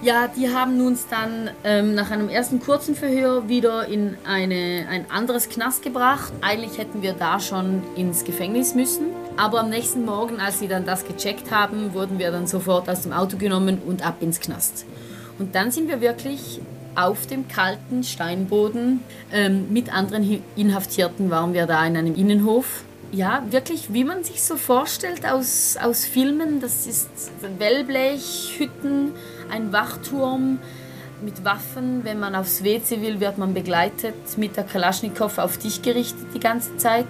Ja, die haben uns dann nach einem ersten kurzen Verhör wieder in ein anderes Knast gebracht. Eigentlich hätten wir da schon ins Gefängnis müssen. Aber am nächsten Morgen, als sie dann das gecheckt haben, wurden wir dann sofort aus dem Auto genommen und ab ins Knast. Und dann sind wir wirklich auf dem kalten Steinboden mit anderen Inhaftierten waren wir da in einem Innenhof. Ja, wirklich, wie man sich so vorstellt aus Filmen. Das ist Wellblechhütten, ein Wachturm mit Waffen. Wenn man aufs WC will, wird man begleitet mit der Kalaschnikow auf dich gerichtet die ganze Zeit.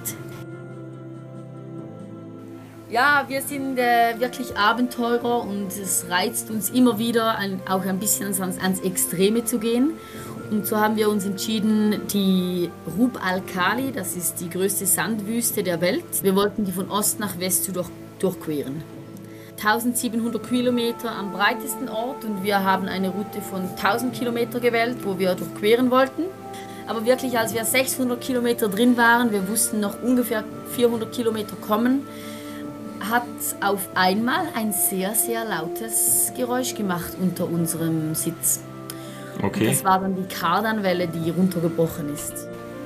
Ja, wir sind wirklich Abenteurer und es reizt uns immer wieder, auch ein bisschen ans Extreme zu gehen. Und so haben wir uns entschieden, die Rub al-Khali, das ist die größte Sandwüste der Welt, wir wollten die von Ost nach West durchqueren. 1700 Kilometer am breitesten Ort und wir haben eine Route von 1000 Kilometer gewählt, wo wir durchqueren wollten. Aber wirklich, als wir 600 Kilometer drin waren, wir wussten noch ungefähr 400 Kilometer kommen, hat auf einmal ein sehr, sehr lautes Geräusch gemacht unter unserem Sitz. Okay. Und das war dann die Kardanwelle, die runtergebrochen ist.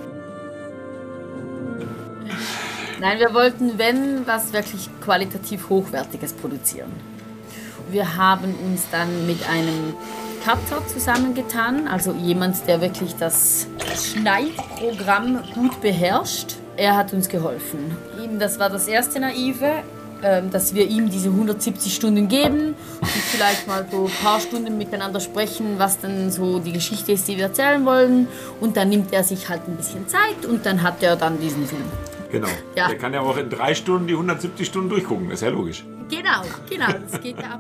Nein, wir wollten, was wirklich qualitativ Hochwertiges produzieren. Wir haben uns dann mit einem Cutter zusammengetan, also jemand, der wirklich das Schneidprogramm gut beherrscht. Er hat uns geholfen. Das war das erste Naive, dass wir ihm diese 170 Stunden geben und vielleicht mal so ein paar Stunden miteinander sprechen, was dann so die Geschichte ist, die wir erzählen wollen. Und dann nimmt er sich halt ein bisschen Zeit und dann hat er dann diesen Film. Genau. Ja. Der kann ja auch in 3 Stunden die 170 Stunden durchgucken, ist ja logisch. Genau, das geht ja ab.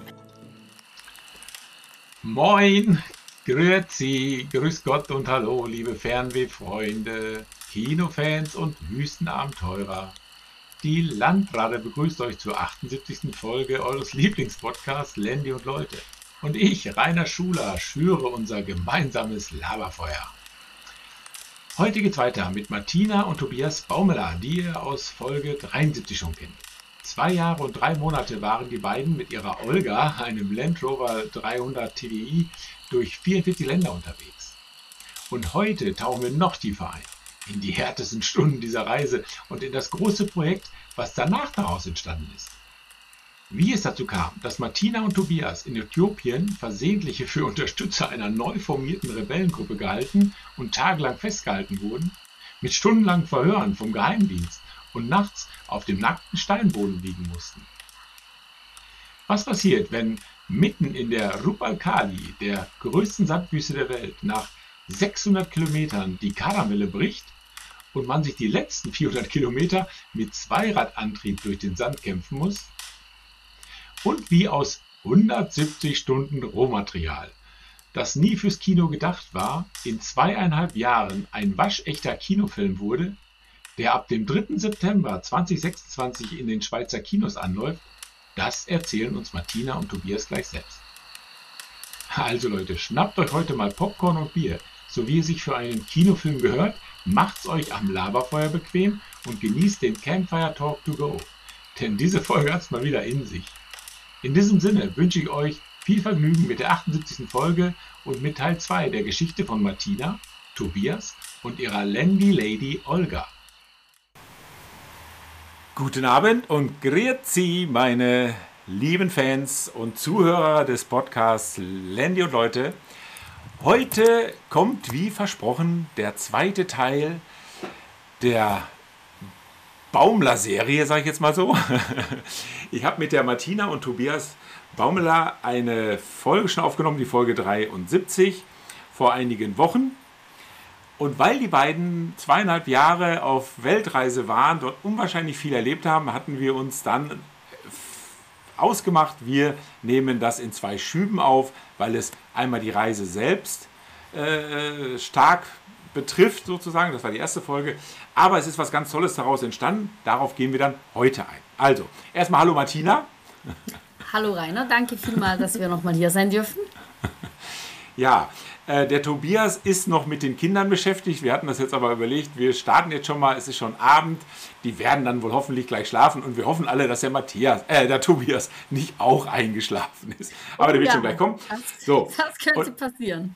Moin, grüezi, grüß Gott und hallo, liebe Fernwehfreunde, Kinofans und Wüstenabenteurer. Die Landratte begrüßt euch zur 78. Folge eures Lieblingspodcasts Landy und Leute. Und ich, Rainer Schuler, schüre unser gemeinsames Laberfeuer. Heute geht's weiter mit Martina und Tobias Baumeler, die ihr aus Folge 73 schon kennt. 2 Jahre und 3 Monate waren die beiden mit ihrer Olga, einem Land Rover 300 TDI, durch 44 Länder unterwegs. Und heute tauchen wir noch tiefer ein. In die härtesten Stunden dieser Reise und in das große Projekt, was danach daraus entstanden ist. Wie es dazu kam, dass Martina und Tobias in Äthiopien versehentlich für Unterstützer einer neu formierten Rebellengruppe gehalten und tagelang festgehalten wurden, mit stundenlangen Verhören vom Geheimdienst und nachts auf dem nackten Steinboden liegen mussten. Was passiert, wenn mitten in der Rub al-Khali, der größten Sandwüste der Welt, nach 600 Kilometern die Kardanwelle bricht und man sich die letzten 400 Kilometer mit Zweiradantrieb durch den Sand kämpfen muss? Und wie aus 170 Stunden Rohmaterial, das nie fürs Kino gedacht war, in 2,5 Jahren ein waschechter Kinofilm wurde, der ab dem 3. September 2026 in den Schweizer Kinos anläuft, das erzählen uns Martina und Tobias gleich selbst. Also Leute, schnappt euch heute mal Popcorn und Bier, so wie es sich für einen Kinofilm gehört, macht's euch am Laberfeuer bequem und genießt den Campfire Talk to go, denn diese Folge hat's mal wieder in sich. In diesem Sinne wünsche ich euch viel Vergnügen mit der 78. Folge und mit Teil 2 der Geschichte von Martina, Tobias und ihrer Landy Lady Olga. Guten Abend und grüezi, meine lieben Fans und Zuhörer des Podcasts Landy und Leute. Heute kommt, wie versprochen, der zweite Teil der Baumler-Serie, sage ich jetzt mal so. Ich habe mit der Martina und Tobias Baumeler eine Folge schon aufgenommen, die Folge 73, vor einigen Wochen. Und weil die beiden 2,5 Jahre auf Weltreise waren, dort unwahrscheinlich viel erlebt haben, hatten wir uns dann ausgemacht, wir nehmen das in 2 Schüben auf, weil es einmal die Reise selbst stark betrifft sozusagen, das war die erste Folge, aber es ist was ganz Tolles daraus entstanden, darauf gehen wir dann heute ein. Also, erstmal hallo Martina. Hallo Rainer, danke vielmals, dass wir nochmal hier sein dürfen. Ja, der Tobias ist noch mit den Kindern beschäftigt. Wir hatten das jetzt aber überlegt, wir starten jetzt schon mal, es ist schon Abend. Die werden dann wohl hoffentlich gleich schlafen und wir hoffen alle, dass der Tobias nicht auch eingeschlafen ist. Aber der wird schon gleich kommen. Das könnte passieren.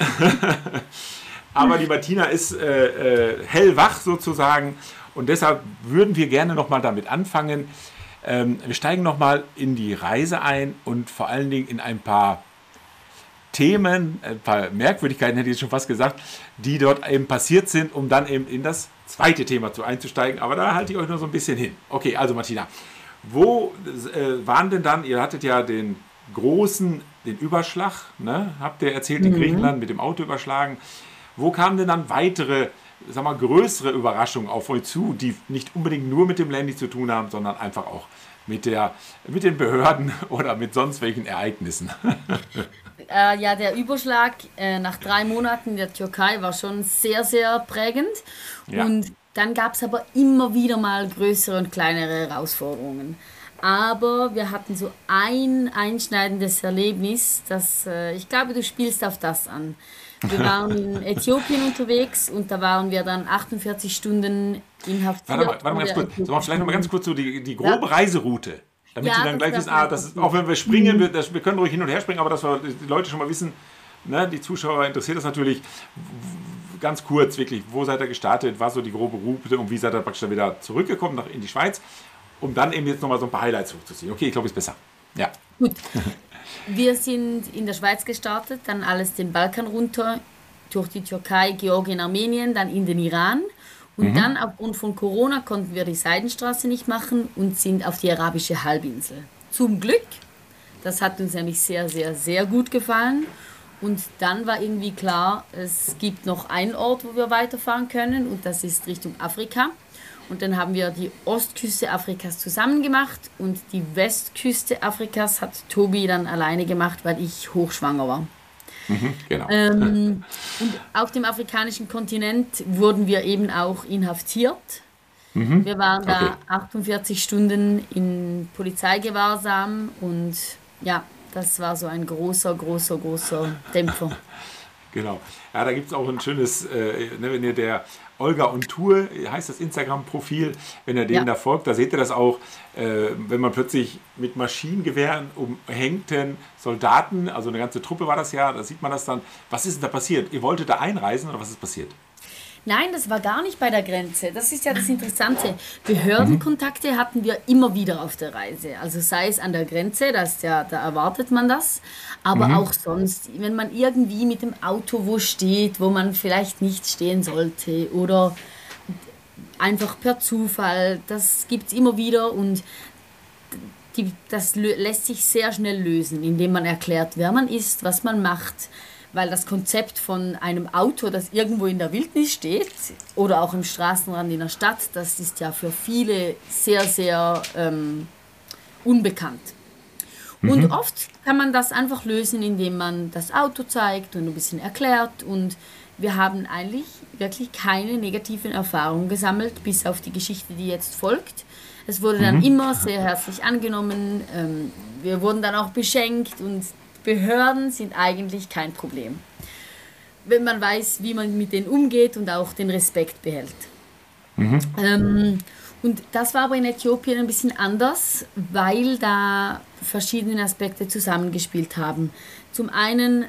Aber die Martina ist hellwach sozusagen und deshalb würden wir gerne nochmal damit anfangen. Wir steigen nochmal in die Reise ein und vor allen Dingen in ein paar Themen, ein paar Merkwürdigkeiten, hätte ich jetzt schon fast gesagt, die dort eben passiert sind, um dann eben in das zweite Thema einzusteigen. Aber da halte ich euch noch so ein bisschen hin. Okay, also Martina, wo waren denn dann, ihr hattet ja den Überschlag, ne? Habt ihr erzählt, in Griechenland mit dem Auto überschlagen. Wo kamen denn dann weitere, größere Überraschungen auf euch zu, die nicht unbedingt nur mit dem Landy zu tun haben, sondern einfach auch mit den Behörden oder mit sonst welchen Ereignissen? Ja, der Überschlag nach 3 Monaten in der Türkei war schon sehr, sehr prägend. Ja. Und dann gab es aber immer wieder mal größere und kleinere Herausforderungen. Aber wir hatten so ein einschneidendes Erlebnis, ich glaube, du spielst auf das an. Wir waren in Äthiopien unterwegs und da waren wir dann 48 Stunden inhaftiert. Warte mal ganz kurz. Vielleicht noch mal ganz kurz so die grobe Reiseroute. Damit sie dann gleich wissen, auch wenn wir springen, wir können ruhig hin und her springen, aber dass wir die Leute schon mal wissen, ne, die Zuschauer interessiert das natürlich ganz kurz wirklich, wo seid ihr gestartet, war so die grobe Route und wie seid ihr praktisch wieder zurückgekommen in die Schweiz, um dann eben jetzt nochmal so ein paar Highlights hochzuziehen. Okay, ich glaube, ist besser. Ja. Gut. Wir sind in der Schweiz gestartet, dann alles den Balkan runter, durch die Türkei, Georgien, Armenien, dann in den Iran. Und dann aufgrund von Corona konnten wir die Seidenstraße nicht machen und sind auf die arabische Halbinsel. Zum Glück, das hat uns nämlich sehr, sehr, sehr gut gefallen. Und dann war irgendwie klar, es gibt noch einen Ort, wo wir weiterfahren können und das ist Richtung Afrika. Und dann haben wir die Ostküste Afrikas zusammen gemacht und die Westküste Afrikas hat Tobi dann alleine gemacht, weil ich hochschwanger war. Genau. Und auf dem afrikanischen Kontinent wurden wir eben auch inhaftiert. Wir waren da 48 Stunden in Polizeigewahrsam und ja, das war so ein großer Dämpfer. Genau. Ja, da gibt es auch ein schönes, wenn ihr der Olga und Tour, heißt das Instagram-Profil, wenn ihr denen da folgt, da seht ihr das auch, wenn man plötzlich mit Maschinengewehren umhängten Soldaten, also eine ganze Truppe war das ja, da sieht man das dann. Was ist denn da passiert? Ihr wolltet da einreisen oder was ist passiert? Nein, das war gar nicht bei der Grenze. Das ist ja das Interessante. Behördenkontakte hatten wir immer wieder auf der Reise. Also sei es an der Grenze, da erwartet man das. Aber auch sonst, wenn man irgendwie mit dem Auto wo steht, wo man vielleicht nicht stehen sollte oder einfach per Zufall, das gibt es immer wieder und das lässt sich sehr schnell lösen, indem man erklärt, wer man ist, was man macht. Weil das Konzept von einem Auto, das irgendwo in der Wildnis steht oder auch im Straßenrand in der Stadt, das ist ja für viele sehr, sehr unbekannt. Und oft kann man das einfach lösen, indem man das Auto zeigt und ein bisschen erklärt. Und wir haben eigentlich wirklich keine negativen Erfahrungen gesammelt, bis auf die Geschichte, die jetzt folgt. Es wurde dann immer sehr herzlich angenommen. Wir wurden dann auch beschenkt und Behörden sind eigentlich kein Problem, wenn man weiß, wie man mit denen umgeht und auch den Respekt behält. Und das war aber in Äthiopien ein bisschen anders, weil da verschiedene Aspekte zusammengespielt haben. Zum einen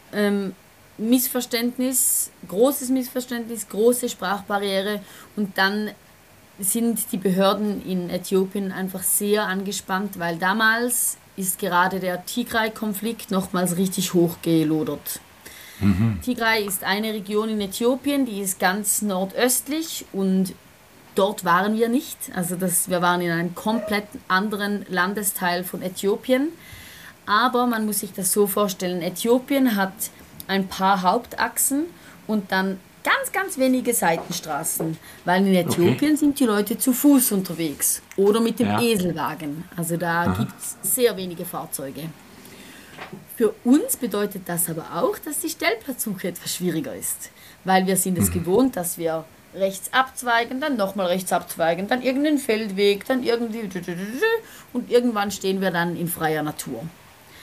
großes Missverständnis, große Sprachbarriere und dann sind die Behörden in Äthiopien einfach sehr angespannt, weil damals ist gerade der Tigray-Konflikt nochmals richtig hochgelodert. Tigray ist eine Region in Äthiopien, die ist ganz nordöstlich und dort waren wir nicht. Also wir waren in einem komplett anderen Landesteil von Äthiopien. Aber man muss sich das so vorstellen, Äthiopien hat ein paar Hauptachsen und dann ganz, ganz wenige Seitenstraßen, weil in Äthiopien sind die Leute zu Fuß unterwegs oder mit dem Eselwagen. Also da gibt es sehr wenige Fahrzeuge. Für uns bedeutet das aber auch, dass die Stellplatzsuche etwas schwieriger ist, weil wir sind es gewohnt, dass wir rechts abzweigen, dann nochmal rechts abzweigen, dann irgendeinen Feldweg, dann irgendwie und irgendwann stehen wir dann in freier Natur.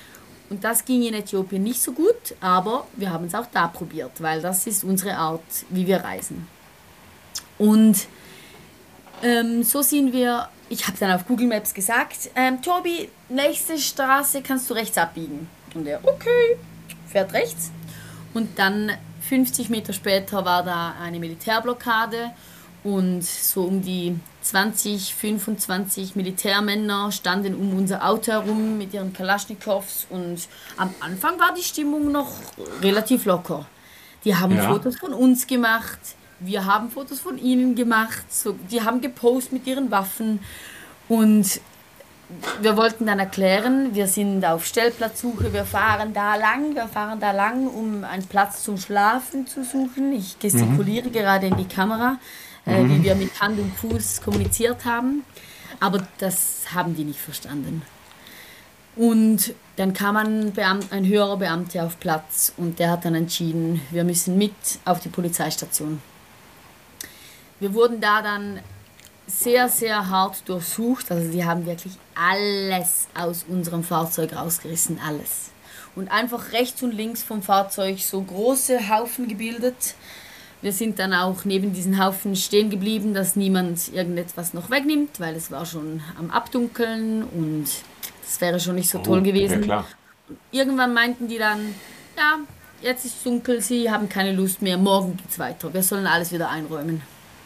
Und das ging in Äthiopien nicht so gut, aber wir haben es auch da probiert, weil das ist unsere Art, wie wir reisen. Und so sind wir, ich habe dann auf Google Maps gesagt, Tobi, nächste Straße kannst du rechts abbiegen. Und er, okay, fährt rechts. Und dann 50 Meter später war da eine Militärblockade und so um die 20, 25 Militärmänner standen um unser Auto herum mit ihren Kalaschnikows und am Anfang war die Stimmung noch relativ locker. Die haben Fotos von uns gemacht, wir haben Fotos von ihnen gemacht, so, die haben gepostet mit ihren Waffen und wir wollten dann erklären, wir sind auf Stellplatzsuche, wir fahren da lang, um einen Platz zum Schlafen zu suchen. Ich gestikuliere gerade in die Kamera, wie wir mit Hand und Fuß kommuniziert haben, aber das haben die nicht verstanden. Und dann kam ein höherer Beamter auf Platz und der hat dann entschieden, wir müssen mit auf die Polizeistation. Wir wurden da dann sehr, sehr hart durchsucht. Also die haben wirklich alles aus unserem Fahrzeug rausgerissen, alles. Und einfach rechts und links vom Fahrzeug so große Haufen gebildet. Wir sind dann auch neben diesen Haufen stehen geblieben, dass niemand irgendetwas noch wegnimmt, weil es war schon am Abdunkeln und das wäre schon nicht so toll gewesen. Ja, klar. Irgendwann meinten die dann, ja, jetzt ist es dunkel, sie haben keine Lust mehr, morgen geht's weiter. Wir sollen alles wieder einräumen.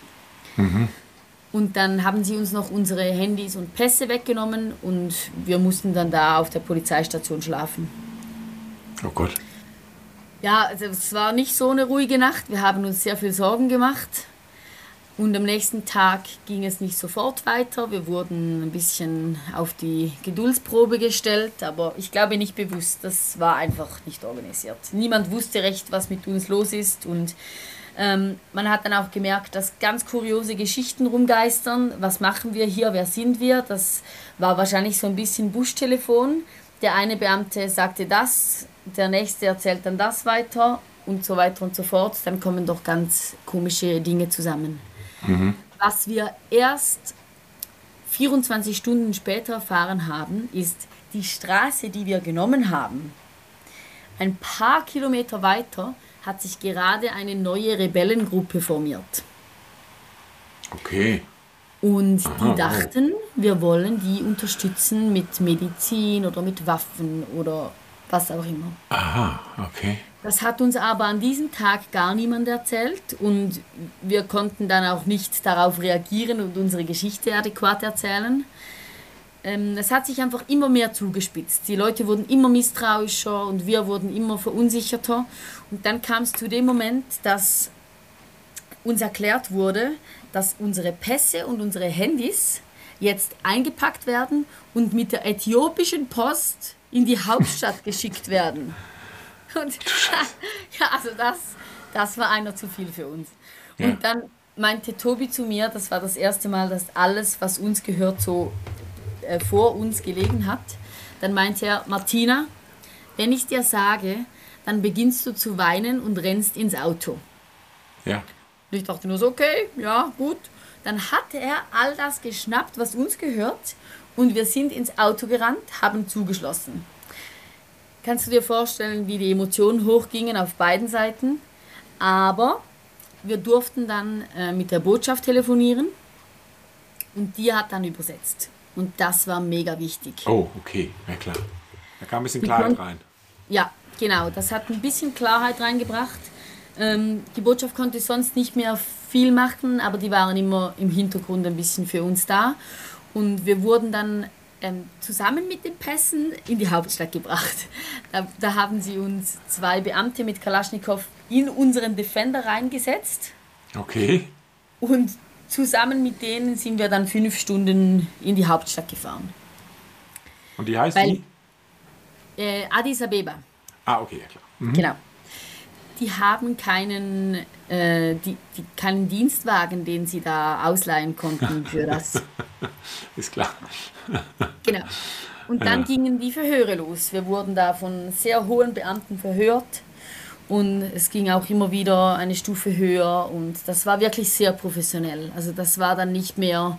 Und dann haben sie uns noch unsere Handys und Pässe weggenommen und wir mussten dann da auf der Polizeistation schlafen. Oh Gott. Ja, also es war nicht so eine ruhige Nacht. Wir haben uns sehr viel Sorgen gemacht. Und am nächsten Tag ging es nicht sofort weiter. Wir wurden ein bisschen auf die Geduldsprobe gestellt, aber ich glaube nicht bewusst. Das war einfach nicht organisiert. Niemand wusste recht, was mit uns los ist und man hat dann auch gemerkt, dass ganz kuriose Geschichten rumgeistern. Was machen wir hier? Wer sind wir? Das war wahrscheinlich so ein bisschen Buschtelefon. Der eine Beamte sagte das, der nächste erzählt dann das weiter und so weiter und so fort. Dann kommen doch ganz komische Dinge zusammen. Was wir erst 24 Stunden später erfahren haben, ist die Straße, die wir genommen haben. Ein paar Kilometer weiter hat sich gerade eine neue Rebellengruppe formiert. Okay. Und die dachten, wir wollen die unterstützen mit Medizin oder mit Waffen oder was auch immer. Aha, okay. Das hat uns aber an diesem Tag gar niemand erzählt und wir konnten dann auch nicht darauf reagieren und unsere Geschichte adäquat erzählen. Es hat sich einfach immer mehr zugespitzt. Die Leute wurden immer misstrauischer und wir wurden immer verunsicherter. Und dann kam es zu dem Moment, dass uns erklärt wurde, dass unsere Pässe und unsere Handys jetzt eingepackt werden und mit der äthiopischen Post in die Hauptstadt geschickt werden. Und ja, also das war einer zu viel für uns. Ja. Und dann meinte Tobi zu mir, das war das erste Mal, dass alles, was uns gehört, so vor uns gelegen hat. Dann meinte er, Martina, wenn ich dir sage, dann beginnst du zu weinen und rennst ins Auto. Ja. Und ich dachte nur so, okay, ja, gut. Dann hat er all das geschnappt, was uns gehört und wir sind ins Auto gerannt, haben zugeschlossen. Kannst du dir vorstellen, wie die Emotionen hochgingen auf beiden Seiten? Aber wir durften dann mit der Botschaft telefonieren und die hat dann übersetzt. Und das war mega wichtig. Oh, okay, ja klar. Da kam ein bisschen Klarheit rein. Ja, genau, das hat ein bisschen Klarheit reingebracht. Die Botschaft konnte sonst nicht mehr viel machen, aber die waren immer im Hintergrund ein bisschen für uns da. Und wir wurden dann zusammen mit den Pässen in die Hauptstadt gebracht. Da haben sie uns 2 Beamte mit Kalaschnikow in unseren Defender reingesetzt. Okay. Und zusammen mit denen sind wir dann 5 Stunden in die Hauptstadt gefahren. Und die heißt wie? Addis Abeba. Ah, okay, ja klar. Genau. Die haben keinen Dienstwagen, den sie da ausleihen konnten für das. Ist klar. Genau. Und dann gingen die Verhöre los. Wir wurden da von sehr hohen Beamten verhört. Und es ging auch immer wieder eine Stufe höher und das war wirklich sehr professionell. Also das war dann nicht mehr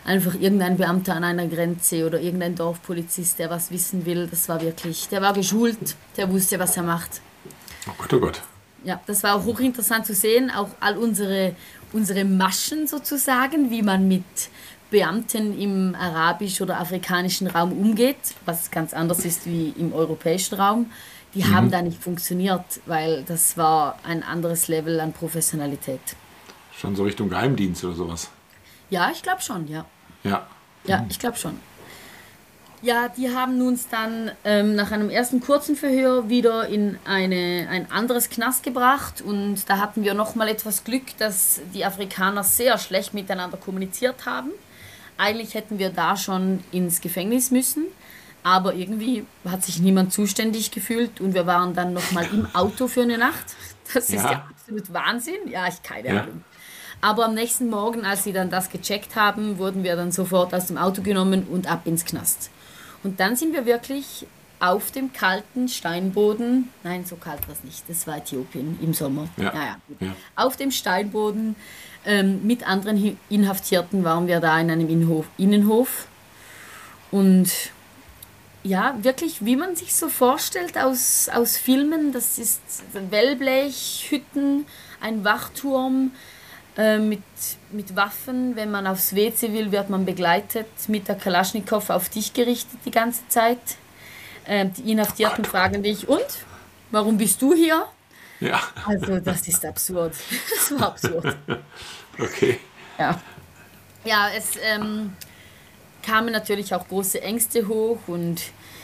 einfach irgendein Beamter an einer Grenze oder irgendein Dorfpolizist, der was wissen will. Das war wirklich, der war geschult, der wusste, was er macht. Oh Gott, oh Gott. Ja, das war auch hochinteressant zu sehen, auch all unsere Maschen sozusagen, wie man mit Beamten im arabisch- oder afrikanischen Raum umgeht, was ganz anders ist wie im europäischen Raum. Die haben da nicht funktioniert, weil das war ein anderes Level an Professionalität. Schon so Richtung Geheimdienst oder sowas. Ja, ich glaube schon, ja. Ja. Ja, ich glaube schon. Ja, die haben uns dann nach einem ersten kurzen Verhör wieder in ein anderes Knast gebracht und da hatten wir nochmal etwas Glück, dass die Afrikaner sehr schlecht miteinander kommuniziert haben. Eigentlich hätten wir da schon ins Gefängnis müssen, aber irgendwie hat sich niemand zuständig gefühlt und wir waren dann nochmal im Auto für eine Nacht. Das ist ja absolut Wahnsinn. Ja, ich keine Ahnung. Aber am nächsten Morgen, als sie dann das gecheckt haben, wurden wir dann sofort aus dem Auto genommen und ab ins Knast. Und dann sind wir wirklich auf dem kalten Steinboden, nein, so kalt war es nicht, das war Äthiopien im Sommer. Ja. Auf dem Steinboden mit anderen Inhaftierten waren wir da in einem Innenhof. Und ja, wirklich, wie man sich so vorstellt aus Filmen, das ist Wellblechhütten, ein Wachturm, mit Waffen. Wenn man aufs WC will, wird man begleitet mit der Kalaschnikow auf dich gerichtet die ganze Zeit. Die Inhaftierten fragen dich, und? Warum bist du hier? Ja. Also das ist absurd. Das war absurd. Okay. Ja, ja, es kamen natürlich auch große Ängste hoch und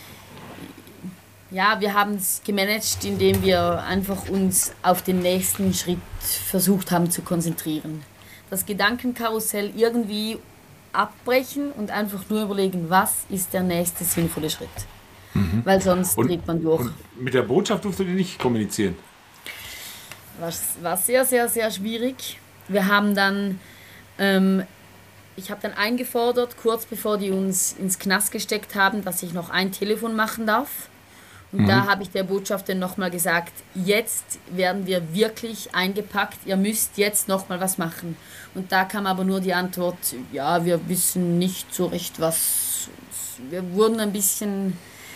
ja, wir haben es gemanagt, indem wir einfach uns auf den nächsten Schritt versucht haben zu konzentrieren. Das Gedankenkarussell irgendwie abbrechen und einfach nur überlegen, was ist der nächste sinnvolle Schritt. Weil sonst dreht man durch. Und mit der Botschaft durftet ihr nicht kommunizieren? War sehr, sehr, sehr schwierig. Wir haben dann, ich habe dann eingefordert, kurz bevor die uns ins Knast gesteckt haben, dass ich noch ein Telefon machen darf. Und da habe ich der Botschafterin nochmal gesagt, jetzt werden wir wirklich eingepackt, ihr müsst jetzt nochmal was machen. Und da kam aber nur die Antwort, ja, wir wissen nicht so recht was, wir wurden ein bisschen,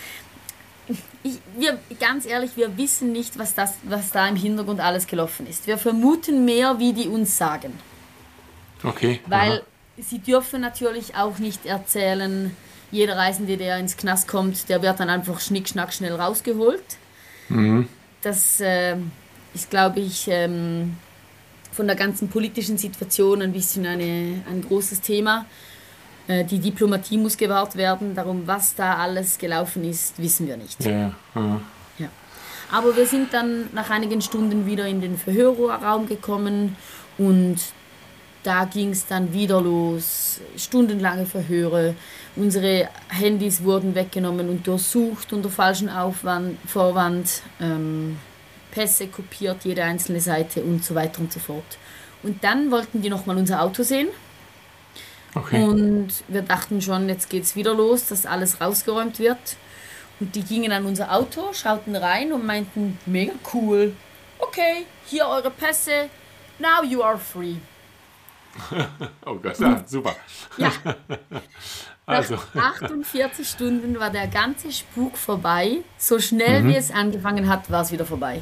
ganz ehrlich, wir wissen nicht, was da im Hintergrund alles gelaufen ist. Wir vermuten mehr, wie die uns sagen. Okay. Weil sie dürfen natürlich auch nicht erzählen, jeder Reisende, der ins Knast kommt, der wird dann einfach schnickschnack schnell rausgeholt. Das ist, glaube ich, von der ganzen politischen Situation ein bisschen ein großes Thema. Die Diplomatie muss gewahrt werden. Darum, was da alles gelaufen ist, wissen wir nicht. Ja. Ja. Aber wir sind dann nach einigen Stunden wieder in den Verhörraum gekommen und da ging es dann wieder los, stundenlange Verhöre. Unsere Handys wurden weggenommen und durchsucht unter falschem Vorwand, Pässe kopiert, jede einzelne Seite und so weiter und so fort. Und dann wollten die nochmal unser Auto sehen. Okay. Und wir dachten schon, jetzt geht's wieder los, dass alles rausgeräumt wird. Und die gingen an unser Auto, schauten rein und meinten, mega cool, okay, hier eure Pässe, now you are free. Oh Gott, ja, super. Ja. Also. Nach 48 Stunden war der ganze Spuk vorbei. So schnell wie es angefangen hat, war es wieder vorbei.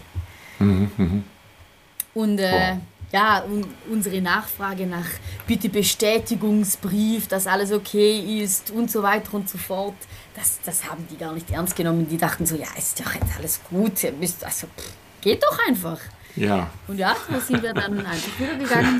Und ja, unsere Nachfrage nach bitte Bestätigungsbrief, dass alles okay ist und so weiter und so fort, das haben die gar nicht ernst genommen. Die dachten so, ja, ist doch jetzt alles gut, geht doch einfach. Ja. Und ja, so sind wir dann einfach wieder gegangen.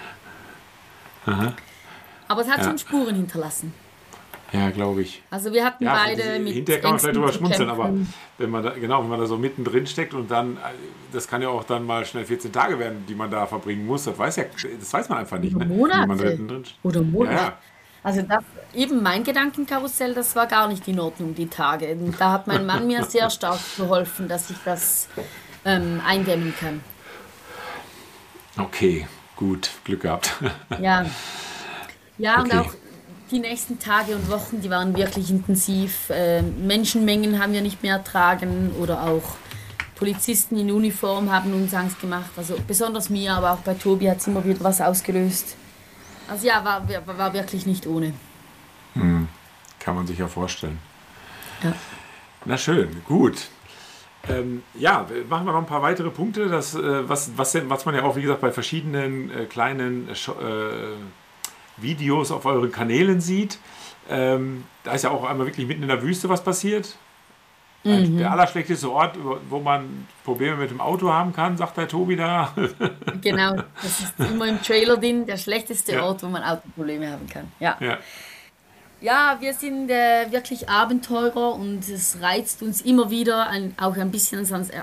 Aber es hat schon Spuren hinterlassen. Ja, glaube ich. Also wir hatten beide mit hinterher kann man vielleicht drüber Ängsten zu schmunzeln, aber kämpfen. wenn man da so mittendrin steckt und dann, das kann ja auch dann mal schnell 14 Tage werden, die man da verbringen muss, das weiß man einfach nicht. Oder Ne? Monate. Wenn man drin Oder Monate. Ja. Also eben mein Gedankenkarussell, das war gar nicht in Ordnung, die Tage. Und da hat mein Mann mir sehr stark geholfen, dass ich das eindämmen kann. Okay, gut, Glück gehabt. Ja, ja, Okay. und auch die nächsten Tage und Wochen, die waren wirklich intensiv. Menschenmengen haben wir nicht mehr ertragen oder auch Polizisten in Uniform haben uns Angst gemacht. Also besonders mir, aber auch bei Tobi hat es immer wieder was ausgelöst. Also ja, war wirklich nicht ohne. Kann man sich ja vorstellen. Ja. Na schön, gut. Ja, machen wir noch ein paar weitere Punkte, was man ja auch, wie gesagt, bei verschiedenen kleinen Videos auf euren Kanälen sieht. Da ist ja auch einmal wirklich mitten in der Wüste was passiert. Der allerschlechteste Ort, wo man Probleme mit dem Auto haben kann, sagt der Tobi da. Genau, das ist immer im Trailer drin, der schlechteste Ort, wo man Autoprobleme haben kann. Ja. Ja, wir sind wirklich Abenteurer und es reizt uns immer wieder, auch ein bisschen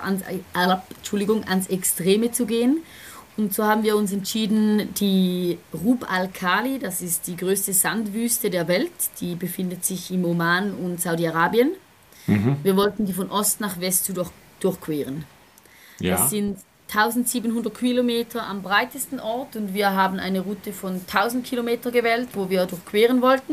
ans Extreme zu gehen. Und so haben wir uns entschieden, die Rub al Khali, das ist die größte Sandwüste der Welt, die befindet sich im Oman und Saudi-Arabien. Wir wollten die von Ost nach West durchqueren. Ja. Das sind 1700 Kilometer am breitesten Ort und wir haben eine Route von 1000 Kilometer gewählt, wo wir durchqueren wollten.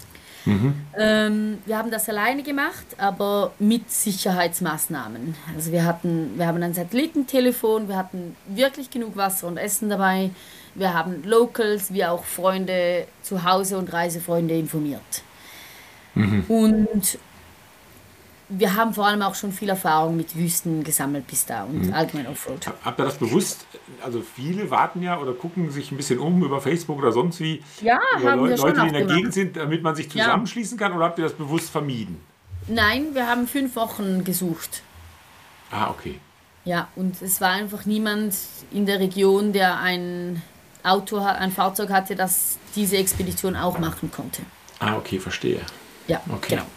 Wir haben das alleine gemacht, aber mit Sicherheitsmaßnahmen. Also wir haben ein Satellitentelefon, wir hatten wirklich genug Wasser und Essen dabei. Wir haben Locals, wie auch Freunde zu Hause und Reisefreunde informiert. Und wir haben vor allem auch schon viel Erfahrung mit Wüsten gesammelt bis da und allgemein Offroad. Habt ihr das bewusst? Also viele warten ja oder gucken sich ein bisschen um über Facebook oder sonst wie. Ja, über haben wir schon Leute, die auch in der gemacht. Gegend sind, damit man sich zusammenschließen kann, oder habt ihr das bewusst vermieden? Nein, wir haben 5 Wochen gesucht. Ah, okay. Ja, und es war einfach niemand in der Region, der ein Fahrzeug hatte, das diese Expedition auch machen konnte. Ah, okay, verstehe. Ja, Okay. genau.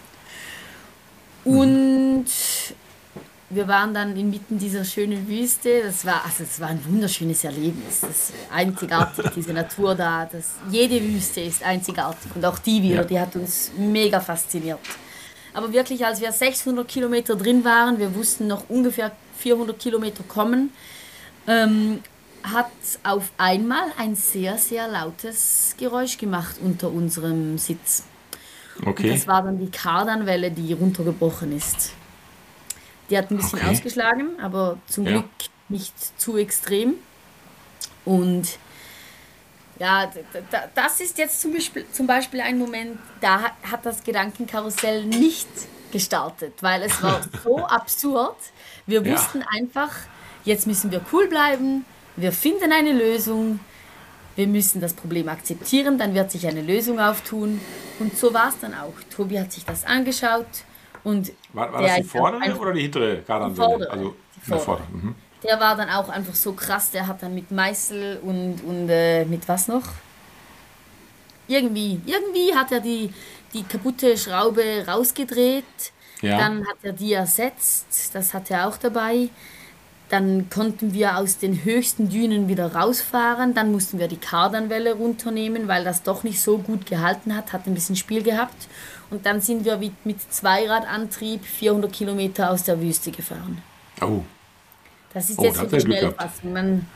Und wir waren dann inmitten dieser schönen Wüste. Das war ein wunderschönes Erlebnis. Das ist einzigartig, diese Natur da. Jede Wüste ist einzigartig und auch die wieder, die hat uns mega fasziniert. Aber wirklich, als wir 600 Kilometer drin waren, wir wussten noch ungefähr 400 Kilometer kommen, hat auf einmal ein sehr, sehr lautes Geräusch gemacht unter unserem Sitz. Okay. Und das war dann die Kardanwelle, die runtergebrochen ist. Die hat ein bisschen ausgeschlagen, aber zum Glück nicht zu extrem. Und ja, das ist jetzt zum Beispiel ein Moment, da hat das Gedankenkarussell nicht gestartet, weil es war so absurd. Wir wussten einfach, jetzt müssen wir cool bleiben, wir finden eine Lösung. Wir müssen das Problem akzeptieren, dann wird sich eine Lösung auftun. Und so war es dann auch. Tobi hat sich das angeschaut. Und War das die vordere oder die hintere Kardanwelle? Also die vordere. vordere. Der war dann auch einfach so krass. Der hat dann mit Meißel und mit was noch? Irgendwie hat er die kaputte Schraube rausgedreht. Ja. Dann hat er die ersetzt. Das hat er auch dabei. Dann konnten wir aus den höchsten Dünen wieder rausfahren. Dann mussten wir die Kardanwelle runternehmen, weil das doch nicht so gut gehalten hat ein bisschen Spiel gehabt. Und dann sind wir mit Zweiradantrieb 400 Kilometer aus der Wüste gefahren. Oh. Das ist Oh, jetzt da so habt ihr die Glück gehabt. Schnellfassung.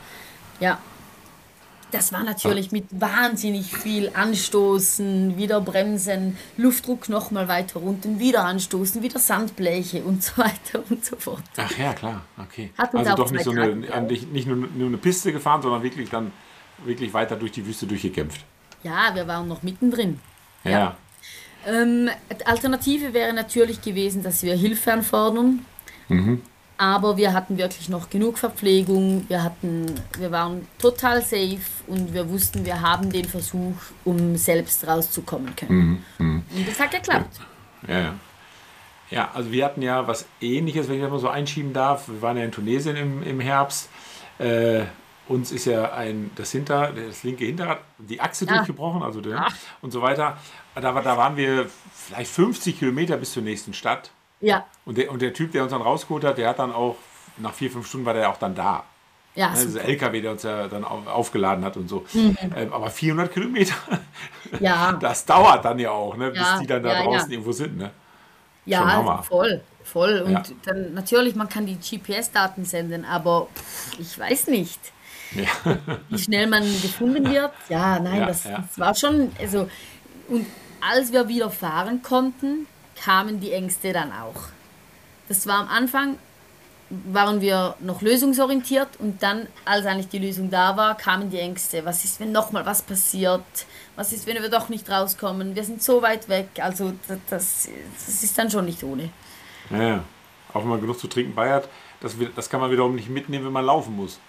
Das war natürlich mit wahnsinnig viel Anstoßen, wieder bremsen, Luftdruck nochmal weiter runter, wieder anstoßen, wieder Sandbleche und so weiter und so fort. Ach ja, klar. Okay. Hat uns Also auch doch nicht, 2 Tage nicht nur eine Piste gefahren, sondern wirklich weiter durch die Wüste durchgekämpft. Ja, wir waren noch mittendrin. Ja. Alternative wäre natürlich gewesen, dass wir Hilfe anfordern. Aber wir hatten wirklich noch genug Verpflegung. Wir waren total safe und wir wussten, wir haben den Versuch, um selbst rauszukommen können. Und das hat geklappt. Ja. Ja, also wir hatten ja was Ähnliches, wenn ich das mal so einschieben darf. Wir waren ja in Tunesien im Herbst. Uns ist ja das linke Hinterrad, die Achse durchgebrochen, also und so weiter. Da waren wir vielleicht 50 Kilometer bis zur nächsten Stadt. Ja. Und der Typ, der uns dann rausgeholt hat, der hat dann auch, nach 4-5 Stunden war der auch dann da. Ja, Also super. der LKW, der uns ja dann aufgeladen hat und so. Aber 400 Kilometer, Ja. das dauert dann ja auch, ne, bis Ja, die dann da ja, draußen ja. irgendwo sind. Ne? Schon Ja, Hammer. voll. Und Ja. dann natürlich, man kann die GPS-Daten senden, aber ich weiß nicht, wie schnell man gefunden wird. Ja, nein, Ja, das ja. war schon, also, und als wir wieder fahren konnten, kamen die Ängste dann auch. Das war am Anfang waren wir noch lösungsorientiert und dann, als eigentlich die Lösung da war, kamen die Ängste. Was ist, wenn nochmal was passiert? Was ist, wenn wir doch nicht rauskommen? Wir sind so weit weg. Also das ist dann schon nicht ohne. Ja, ja. Auch wenn man genug zu trinken bei hat, das kann man wiederum nicht mitnehmen, wenn man laufen muss.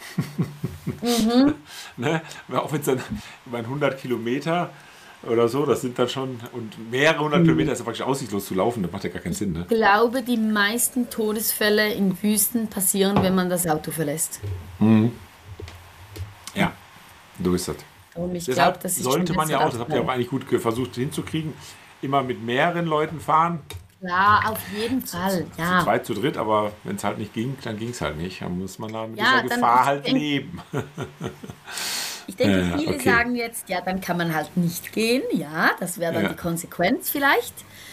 Ne? Auch wenn es dann über 100 Kilometer oder so, das sind dann schon, und mehrere hundert Kilometer ist ja praktisch aussichtslos zu laufen, das macht ja gar keinen Sinn. Ne? Ich glaube, die meisten Todesfälle in Wüsten passieren, wenn man das Auto verlässt. Ja, so ist das. Und ich Deshalb glaube, das ist sollte schon man ja besser auch, das habt ihr auch eigentlich gut versucht hinzukriegen, immer mit mehreren Leuten fahren. Ja, auf jeden Fall. Zu Ja. zweit, zu dritt, aber wenn es halt nicht ging, dann ging es halt nicht. Dann muss man da mit Ja, dieser dann Gefahr ich halt denk- leben. Ich denke, viele okay. sagen jetzt, ja, dann kann man halt nicht gehen. Ja, das wäre dann Ja. die Konsequenz vielleicht.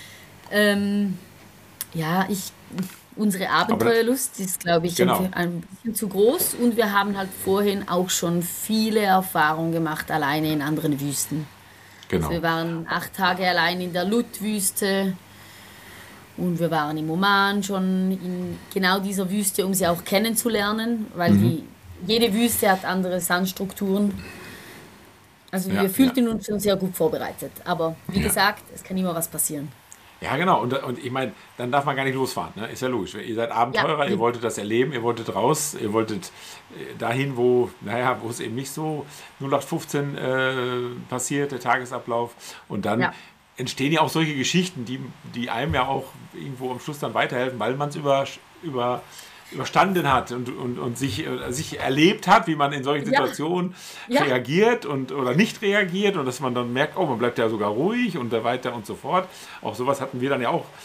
Ja, unsere Abenteuerlust ist, glaube ich, Genau. ein bisschen zu groß. Und wir haben halt vorhin auch schon viele Erfahrungen gemacht, alleine in anderen Wüsten. Genau. Also wir waren 8 Tage allein in der Lut-Wüste und wir waren im Oman schon in genau dieser Wüste, um sie auch kennenzulernen, weil jede Wüste hat andere Sandstrukturen. Also Ja, wir fühlten uns schon sehr gut vorbereitet. Aber wie Ja. gesagt, es kann immer was passieren. Ja, genau. Und ich meine, dann darf man gar nicht losfahren. Ne? Ist ja logisch. Ihr seid Abenteurer, Ja. ihr wolltet das erleben, ihr wolltet raus, ihr wolltet dahin, wo es eben nicht so 0815 passiert, der Tagesablauf. Und dann Ja. entstehen ja auch solche Geschichten, die einem ja auch irgendwo am Schluss dann weiterhelfen, weil man es überstanden hat und sich erlebt hat, wie man in solchen Ja. Situationen Ja. reagiert oder nicht reagiert und dass man dann merkt, oh, man bleibt ja sogar ruhig und so weiter und so fort. Auch sowas hatten wir dann ja auch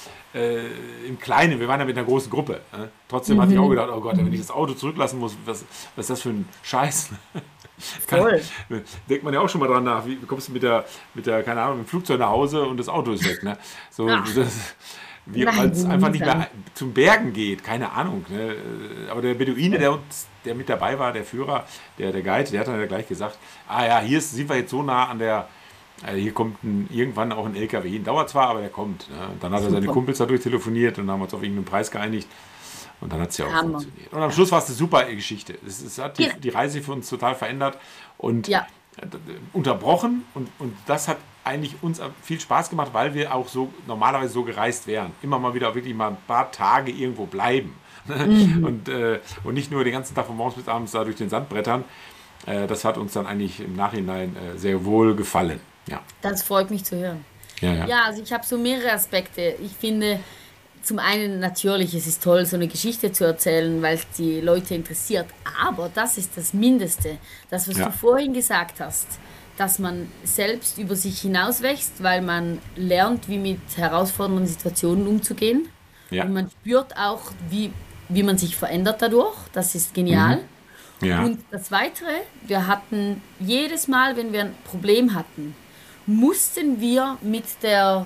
im Kleinen. Wir waren ja mit einer großen Gruppe. Trotzdem hatte ich auch gedacht, oh Gott, wenn ich das Auto zurücklassen muss, was ist das für ein Scheiß? Voll. Denkt man ja auch schon mal dran nach, wie kommst du mit der, keine Ahnung, mit dem Flugzeug nach Hause und das Auto ist weg. Ne? So, Ach. Nein, weil es einfach nicht mehr mühsam. zum Bergen geht, keine Ahnung. Ne? Aber der Beduine, der mit dabei war, der Führer, der Guide, der hat dann ja gleich gesagt, sind wir jetzt so nah an der, hier kommt irgendwann auch ein LKW hin. Dauert zwar, aber der kommt. Ne? Und dann hat er seine Super. Kumpels dadurch telefoniert und haben uns auf irgendeinen Preis geeinigt. Und dann hat es ja auch Hammer. funktioniert. Und am Schluss war es eine super Geschichte. Es hat Ja. die Reise für uns total verändert und Ja. unterbrochen. Und das hat eigentlich uns viel Spaß gemacht, weil wir auch so normalerweise so gereist wären. Immer mal wieder wirklich mal ein paar Tage irgendwo bleiben. Und nicht nur den ganzen Tag von morgens bis abends da durch den Sand brettern. Das hat uns dann eigentlich im Nachhinein sehr wohl gefallen. Ja, Das freut mich zu hören. ja. Ja, also ich habe so mehrere Aspekte. Ich finde, zum einen natürlich, es ist toll, so eine Geschichte zu erzählen, weil es die Leute interessiert. Aber das ist das Mindeste. Das, was Ja. du vorhin gesagt hast, dass man selbst über sich hinauswächst, weil man lernt, wie mit herausfordernden Situationen umzugehen. Ja. Und man spürt auch, wie man sich verändert dadurch. Das ist genial. Ja. Und das Weitere, wir hatten jedes Mal, wenn wir ein Problem hatten, mussten wir mit der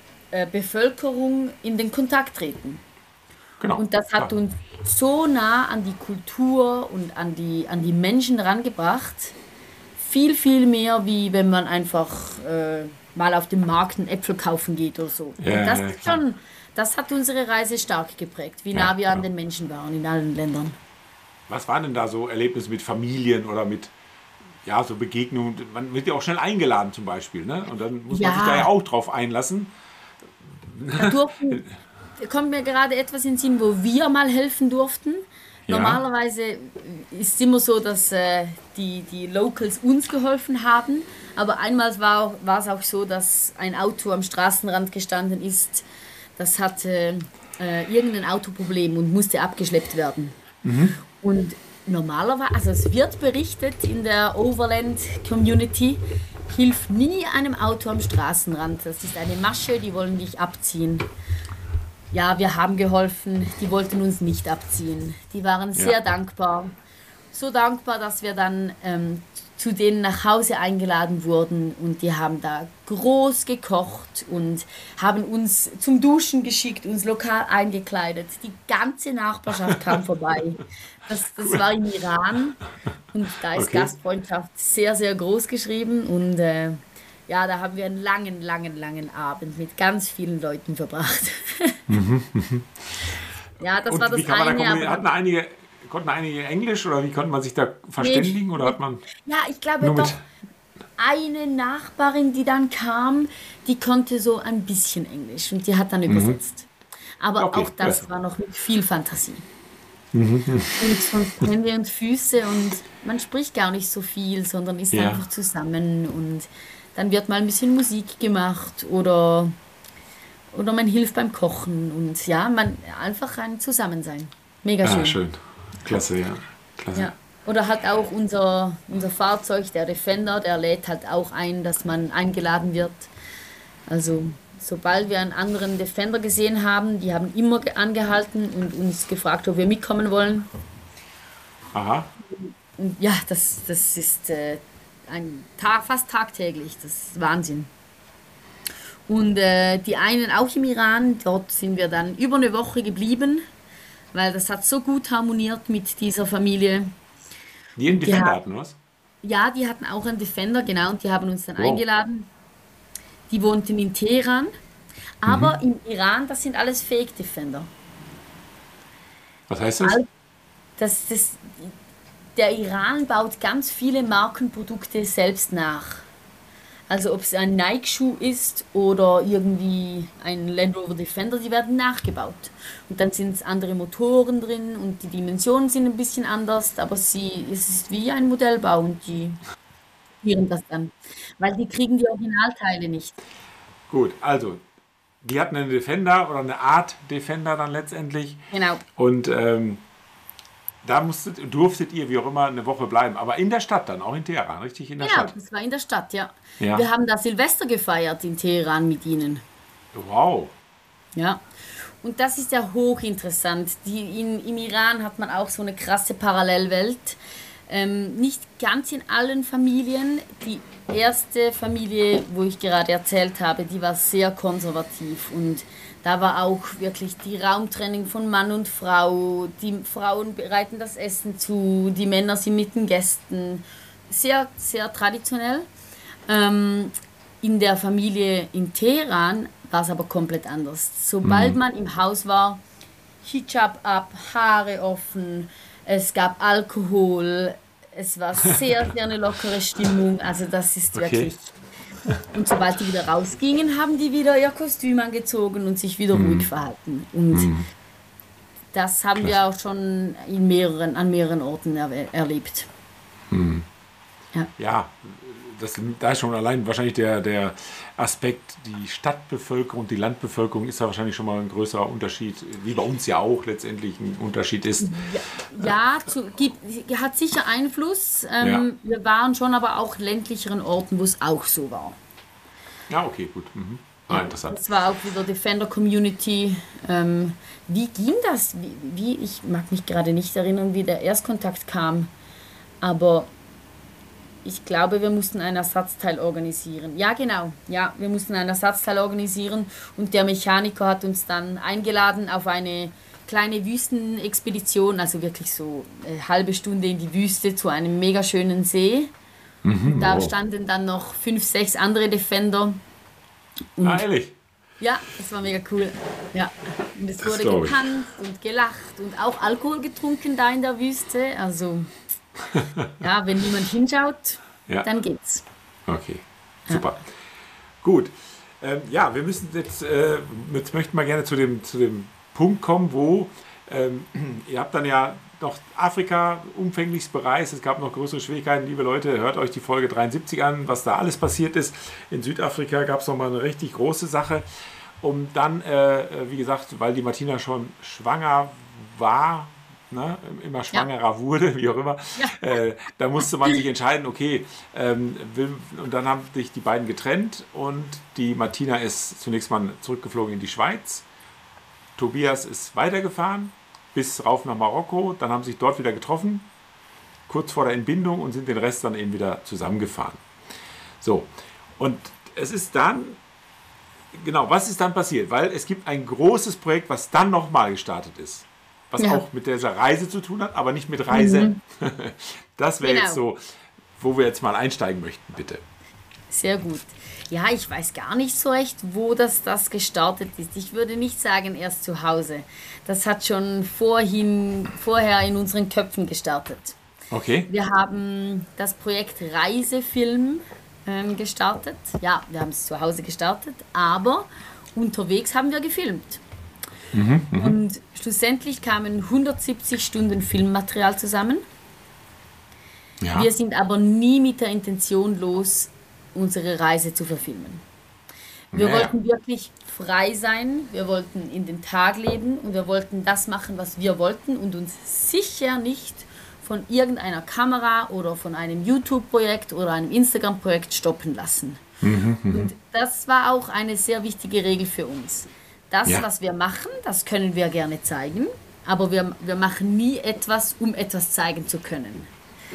Bevölkerung in den Kontakt treten. Genau. Und das hat Klar. uns so nah an die Kultur und an die Menschen rangebracht. Viel, viel mehr, wie wenn man einfach mal auf dem Markt einen Äpfel kaufen geht oder so. Ja, und das ja, ist klar. schon, das hat unsere Reise stark geprägt, wie Ja, nah wir an genau. den Menschen waren in allen Ländern. Was waren denn da so Erlebnisse mit Familien oder mit so Begegnungen? Man wird ja auch schnell eingeladen zum Beispiel. Ne? Und dann muss man Ja. sich da ja auch drauf einlassen. Da kommt mir gerade etwas in den Sinn, wo wir mal helfen durften. Ja. Normalerweise ist es immer so, dass die Locals uns geholfen haben. Aber einmal war es auch so, dass ein Auto am Straßenrand gestanden ist. Das hatte irgendein Autoproblem und musste abgeschleppt werden. Und normalerweise, also es wird berichtet in der Overland Community, hilf nie einem Auto am Straßenrand. Das ist eine Masche, die wollen dich abziehen. Ja, wir haben geholfen, die wollten uns nicht abziehen. Die waren sehr dankbar. So dankbar, dass wir dann zu denen nach Hause eingeladen wurden und die haben da groß gekocht und haben uns zum Duschen geschickt, uns lokal eingekleidet. Die ganze Nachbarschaft kam vorbei. Das war im Iran und da ist Okay. Gastfreundschaft sehr, sehr groß geschrieben und da haben wir einen langen Abend mit ganz vielen Leuten verbracht. Ja, das Und war das wie kann man da eine, kommunizieren? aber Konnten einige Englisch oder wie konnte man sich da verständigen? Oder hat man ja, ich glaube nur doch, mit... eine Nachbarin, die dann kam, die konnte so ein bisschen Englisch und die hat dann übersetzt. Aber Okay, auch ja. das war noch mit viel Fantasie. Und sonst Hände und Füße und man spricht gar nicht so viel, sondern ist Ja. einfach zusammen und dann wird mal ein bisschen Musik gemacht oder man hilft beim Kochen und ja, man einfach ein Zusammensein. Mega Ah, schön. schön. Klasse, ja. Klasse. Ja. Oder halt auch unser Fahrzeug, der Defender, der lädt halt auch ein, dass man eingeladen wird. Also sobald wir einen anderen Defender gesehen haben, die haben immer angehalten und uns gefragt, ob wir mitkommen wollen. Aha. Und ja, das ist ein Tag, fast tagtäglich, das ist Wahnsinn. Und die einen auch im Iran, dort sind wir dann über eine Woche geblieben, weil das hat so gut harmoniert mit dieser Familie. Die einen Die Defender ha- hatten, was? Ja, die hatten auch einen Defender, genau, und die haben uns dann Wow. eingeladen. Die wohnten in Teheran, aber im Iran, das sind alles Fake Defender. Was heißt das? All- das, der Iran baut ganz viele Markenprodukte selbst nach. Also ob es ein Nike-Schuh ist oder irgendwie ein Land Rover Defender, die werden nachgebaut. Und dann sind es andere Motoren drin und die Dimensionen sind ein bisschen anders, aber es ist wie ein Modellbau und die kopieren das dann. Weil die kriegen die Originalteile nicht. Gut, also, die hatten einen Defender oder eine Art Defender dann letztendlich. Genau. Und da durftet ihr, wie auch immer, eine Woche bleiben. Aber in der Stadt dann, auch in Teheran, richtig in der Genau, Stadt. das war in der Stadt, ja. Ja. Wir haben da Silvester gefeiert in Teheran mit ihnen. Wow. Ja. Und das ist ja hochinteressant. Im Iran hat man auch so eine krasse Parallelwelt. Nicht ganz in allen Familien. Die erste Familie, wo ich gerade erzählt habe, die war sehr konservativ und da war auch wirklich die Raumtrennung von Mann und Frau. Die Frauen bereiten das Essen zu, die Männer sind mit den Gästen. Sehr, sehr traditionell. In der Familie in Teheran war es aber komplett anders. Sobald man im Haus war, Hijab ab, Haare offen, es gab Alkohol, es war sehr, sehr eine lockere Stimmung. Also das ist Okay. wirklich... Und sobald die wieder rausgingen, haben die wieder ihr Kostüm angezogen und sich wieder ruhig verhalten. Und das haben wir auch schon an mehreren Orten erlebt. Ja, da ist schon allein wahrscheinlich der Aspekt, die Stadtbevölkerung, die Landbevölkerung ist da wahrscheinlich schon mal ein größerer Unterschied, wie bei uns ja auch letztendlich ein Unterschied ist. Ja, hat sicher Einfluss. Ja. Wir waren schon aber auch ländlicheren Orten, wo es auch so war. Ja, okay, gut. Interessant. Das war auch wieder Defender Community. Wie ging das? Ich mag mich gerade nicht erinnern, wie der Erstkontakt kam. Aber ich glaube, wir mussten ein Ersatzteil organisieren. Ja, genau. Ja, wir mussten ein Ersatzteil organisieren und der Mechaniker hat uns dann eingeladen auf eine kleine Wüstenexpedition, also wirklich so eine halbe Stunde in die Wüste zu einem mega schönen See. Da wow. standen dann noch 5, 6 andere Defender. Ah, ehrlich? Ja, das war mega cool. Ja. Und es wurde glaub ich. getanzt und gelacht und auch Alkohol getrunken da in der Wüste. Also, ja, wenn niemand hinschaut, Ja. dann geht's. Okay, super. Gut. Ja, wir müssen jetzt möchten wir gerne zu dem Punkt kommen, wo ihr habt dann ja noch Afrika umfänglichst bereist. Es gab noch größere Schwierigkeiten. Liebe Leute, hört euch die Folge 73 an, was da alles passiert ist. In Südafrika gab es noch mal eine richtig große Sache. Und dann, wie gesagt, weil die Martina schon schwanger war, ne, immer schwangerer wurde, wie auch immer, da musste man sich entscheiden, okay, und dann haben sich die beiden getrennt und die Martina ist zunächst mal zurückgeflogen in die Schweiz. Tobias ist weitergefahren bis rauf nach Marokko, dann haben sie sich dort wieder getroffen, kurz vor der Entbindung und sind den Rest dann eben wieder zusammengefahren. So, und es ist dann, genau, was ist dann passiert? Weil es gibt ein großes Projekt, was dann nochmal gestartet ist, was Ja. auch mit dieser Reise zu tun hat, aber nicht mit Reisen. Das wäre Genau. jetzt so, wo wir jetzt mal einsteigen möchten, bitte. Sehr gut. Ja, ich weiß gar nicht so recht, wo das gestartet ist. Ich würde nicht sagen erst zu Hause. Das hat schon vorher in unseren Köpfen gestartet. Okay. Wir haben das Projekt Reisefilm gestartet. Ja, wir haben es zu Hause gestartet, aber unterwegs haben wir gefilmt. Und schlussendlich kamen 170 Stunden Filmmaterial zusammen. Ja. Wir sind aber nie mit der Intention los, unsere Reise zu verfilmen. Wir Naja. wollten wirklich frei sein, wir wollten in den Tag leben und wir wollten das machen, was wir wollten und uns sicher nicht von irgendeiner Kamera oder von einem YouTube-Projekt oder einem Instagram-Projekt stoppen lassen. Und das war auch eine sehr wichtige Regel für uns. Das, Ja. was wir machen, das können wir gerne zeigen, aber wir machen nie etwas, um etwas zeigen zu können.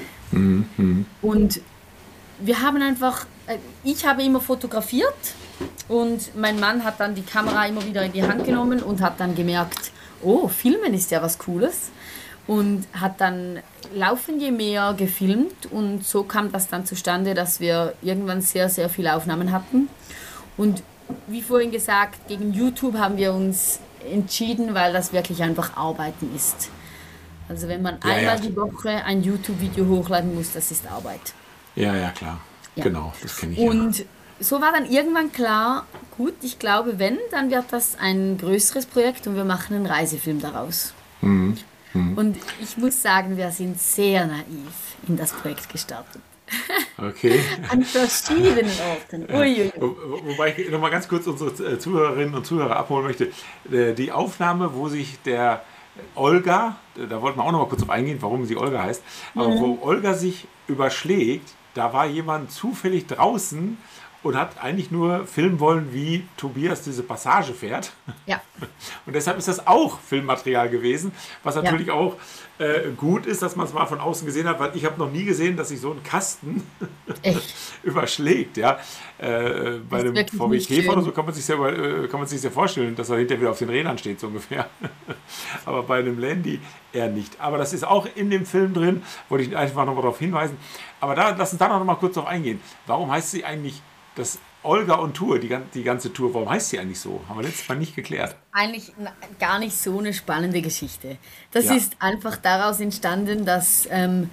Und wir haben einfach, ich habe immer fotografiert und mein Mann hat dann die Kamera immer wieder in die Hand genommen und hat dann gemerkt, oh, Filmen ist ja was Cooles. Und hat dann laufend je mehr gefilmt und so kam das dann zustande, dass wir irgendwann sehr, sehr viele Aufnahmen hatten. Und wie vorhin gesagt, gegen YouTube haben wir uns entschieden, weil das wirklich einfach Arbeiten ist. Also wenn man Ja, einmal ja. die Woche ein YouTube-Video hochladen muss, das ist Arbeit. Ja, klar. Ja. Genau, das kenne ich ja. Und so war dann irgendwann klar, gut, ich glaube, wenn, dann wird das ein größeres Projekt und wir machen einen Reisefilm daraus. Und ich muss sagen, wir sind sehr naiv in das Projekt gestartet. Okay. An verschiedenen Orten. Uiuiui. Wobei ich noch mal ganz kurz unsere Zuhörerinnen und Zuhörer abholen möchte. Die Aufnahme, wo sich der Olga, da wollten wir auch noch mal kurz auf eingehen, warum sie Olga heißt, aber wo Olga sich überschlägt, da war jemand zufällig draußen und hat eigentlich nur filmen wollen, wie Tobias diese Passage fährt. Ja, Und deshalb ist das auch Filmmaterial gewesen, was natürlich auch gut ist, dass man es mal von außen gesehen hat, weil ich habe noch nie gesehen, dass sich so ein Kasten echt. überschlägt. Ja? Bei ist einem wirklich VW nicht Käfer oder schön. so kann man sich sehr vorstellen, dass er hinterher wieder auf den Rädern steht, so ungefähr. Aber bei einem Landy eher nicht. Aber das ist auch in dem Film drin, wollte ich einfach nochmal darauf hinweisen. Aber lass uns da noch mal kurz drauf eingehen. Warum heißt sie eigentlich das Olga on Tour, die ganze Tour? Warum heißt sie eigentlich so? Haben wir letztes Mal nicht geklärt. Eigentlich gar nicht so eine spannende Geschichte. Das Ja. ist einfach daraus entstanden, dass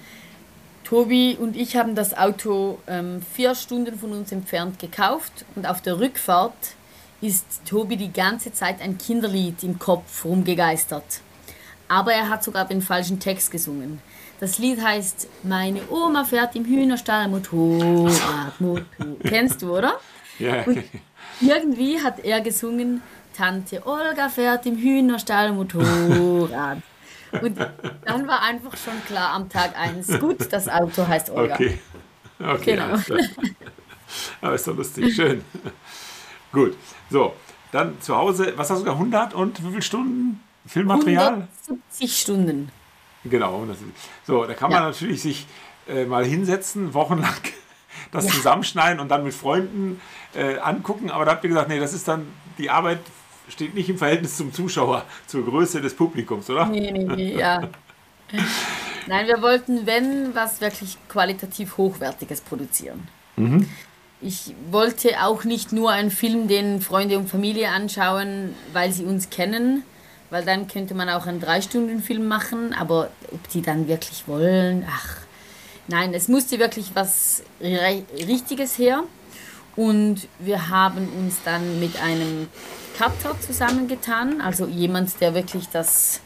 Tobi und ich haben das Auto 4 Stunden von uns entfernt gekauft und auf der Rückfahrt ist Tobi die ganze Zeit ein Kinderlied im Kopf rumgegeistert. Aber er hat sogar den falschen Text gesungen. Das Lied heißt Meine Oma fährt im Hühnerstall Motorrad. Kennst du, oder? Ja, Und irgendwie hat er gesungen, Tante Olga fährt im Hühnerstall Motorrad. Und dann war einfach schon klar am Tag 1, gut, das Auto heißt Olga. okay. Okay, Genau. alles klar. Aber ist doch lustig, schön. Gut, so, dann zu Hause, was hast du gesagt, 100 und wie viele Stunden Filmmaterial? 170 Stunden. Genau. So, da kann man Ja. natürlich sich mal hinsetzen, wochenlang das Ja. zusammenschneiden und dann mit Freunden angucken. Aber da habt ihr gesagt, nee, das ist dann, die Arbeit steht nicht im Verhältnis zum Zuschauer, zur Größe des Publikums, oder? Nee, ja. Nein, wir wollten, wenn, was wirklich qualitativ Hochwertiges produzieren. Ich wollte auch nicht nur einen Film, den Freunde und Familie anschauen, weil sie uns kennen, weil dann könnte man auch einen 3-Stunden-Film machen, aber ob die dann wirklich wollen, ach, nein, es musste wirklich was Richtiges her. Und wir haben uns dann mit einem Cutter zusammengetan, also jemand, der wirklich das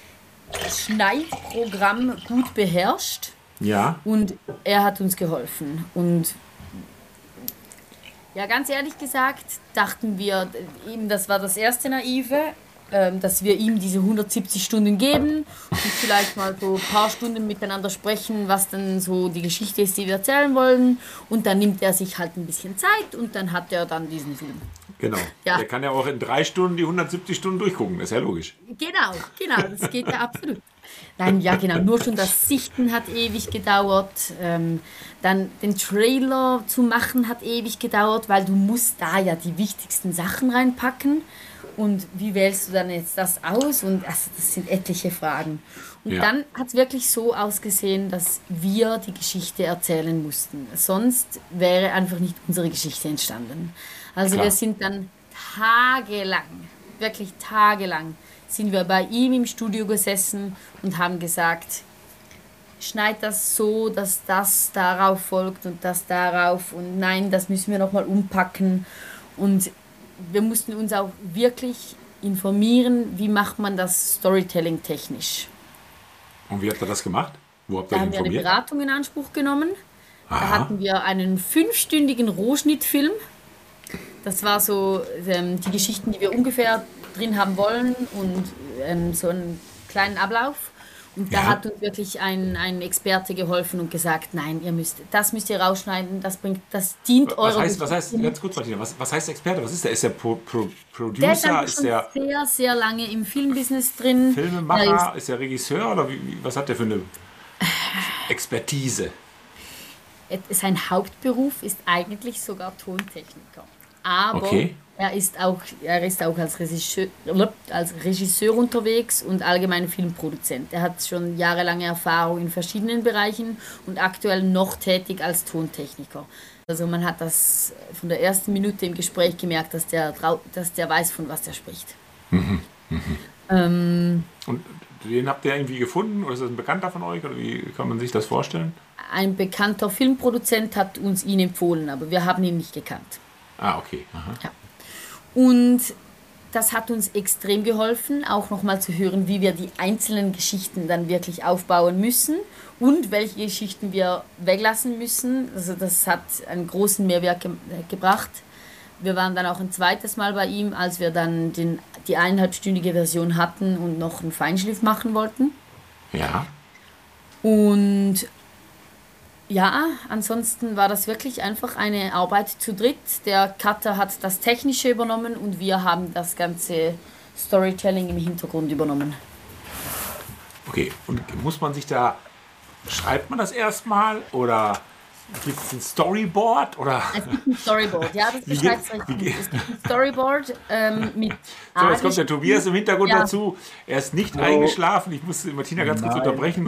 Schneidprogramm gut beherrscht. Ja. Und er hat uns geholfen. Und ja, ganz ehrlich gesagt, dachten wir, eben das war das erste Naive, dass wir ihm diese 170 Stunden geben und vielleicht mal so ein paar Stunden miteinander sprechen, was dann so die Geschichte ist, die wir erzählen wollen. Und dann nimmt er sich halt ein bisschen Zeit und dann hat er dann diesen Film. Genau. Ja. Der kann ja auch in 3 Stunden die 170 Stunden durchgucken, das ist ja logisch. Genau, das geht ja absolut. Nein, ja genau, nur schon das Sichten hat ewig gedauert, dann den Trailer zu machen hat ewig gedauert, weil du musst da ja die wichtigsten Sachen reinpacken Und wie wählst du dann jetzt das aus? Und also das sind etliche Fragen. Und Ja. dann hat es wirklich so ausgesehen, dass wir die Geschichte erzählen mussten. Sonst wäre einfach nicht unsere Geschichte entstanden. Also Klar. wir sind dann tagelang, wirklich tagelang, sind wir bei ihm im Studio gesessen und haben gesagt, schneid das so, dass das darauf folgt und das darauf und nein, das müssen wir nochmal umpacken. Und wir mussten uns auch wirklich informieren, wie macht man das Storytelling technisch. Und wie habt ihr das gemacht? Wo habt ihr Da euch haben wir eine informiert? Beratung in Anspruch genommen. Da Aha. hatten wir einen 5-stündigen Rohschnittfilm. Das war so die Geschichten, die wir ungefähr drin haben wollen und so einen kleinen Ablauf. Und da Ja. hat uns wirklich ein Experte geholfen und gesagt, nein, das müsst ihr rausschneiden, das dient eurer Was heißt, Geschichte. ganz kurz, Martina, was heißt Experte? Was ist der? Ist der Der ist Producer? einfach Ist schon der sehr, sehr lange im Filmbusiness drin. Der Filmemacher? Ist der Regisseur? Oder was hat der für eine Expertise? sein Hauptberuf ist eigentlich sogar Tontechniker. Aber Okay. er ist auch als Regisseur unterwegs und allgemein Filmproduzent. Er hat schon jahrelange Erfahrung in verschiedenen Bereichen und aktuell noch tätig als Tontechniker. Also man hat das von der ersten Minute im Gespräch gemerkt, dass der weiß, von was er spricht. Und den habt ihr irgendwie gefunden? Oder ist das ein Bekannter von euch? Oder wie kann man sich das vorstellen? Ein bekannter Filmproduzent hat uns ihn empfohlen, aber wir haben ihn nicht gekannt. Ah, okay. Aha. Ja. Und das hat uns extrem geholfen, auch nochmal zu hören, wie wir die einzelnen Geschichten dann wirklich aufbauen müssen und welche Geschichten wir weglassen müssen. Also das hat einen großen Mehrwert gebracht. Wir waren dann auch ein zweites Mal bei ihm, als wir dann die 1,5-stündige Version hatten und noch einen Feinschliff machen wollten. Ja. Und ja, ansonsten war das wirklich einfach eine Arbeit zu dritt. Der Cutter hat das Technische übernommen und wir haben das ganze Storytelling im Hintergrund übernommen. Okay. Und muss man sich da, schreibt man das erstmal? Oder gibt es ein Storyboard? Oder Es gibt ein Storyboard, ja, das beschreibt es richtig. Es gibt ein Storyboard mit so, jetzt kommt der Tobias im Hintergrund Ja. dazu. Er ist nicht eingeschlafen. Ich muss Martina ganz kurz Nein. unterbrechen.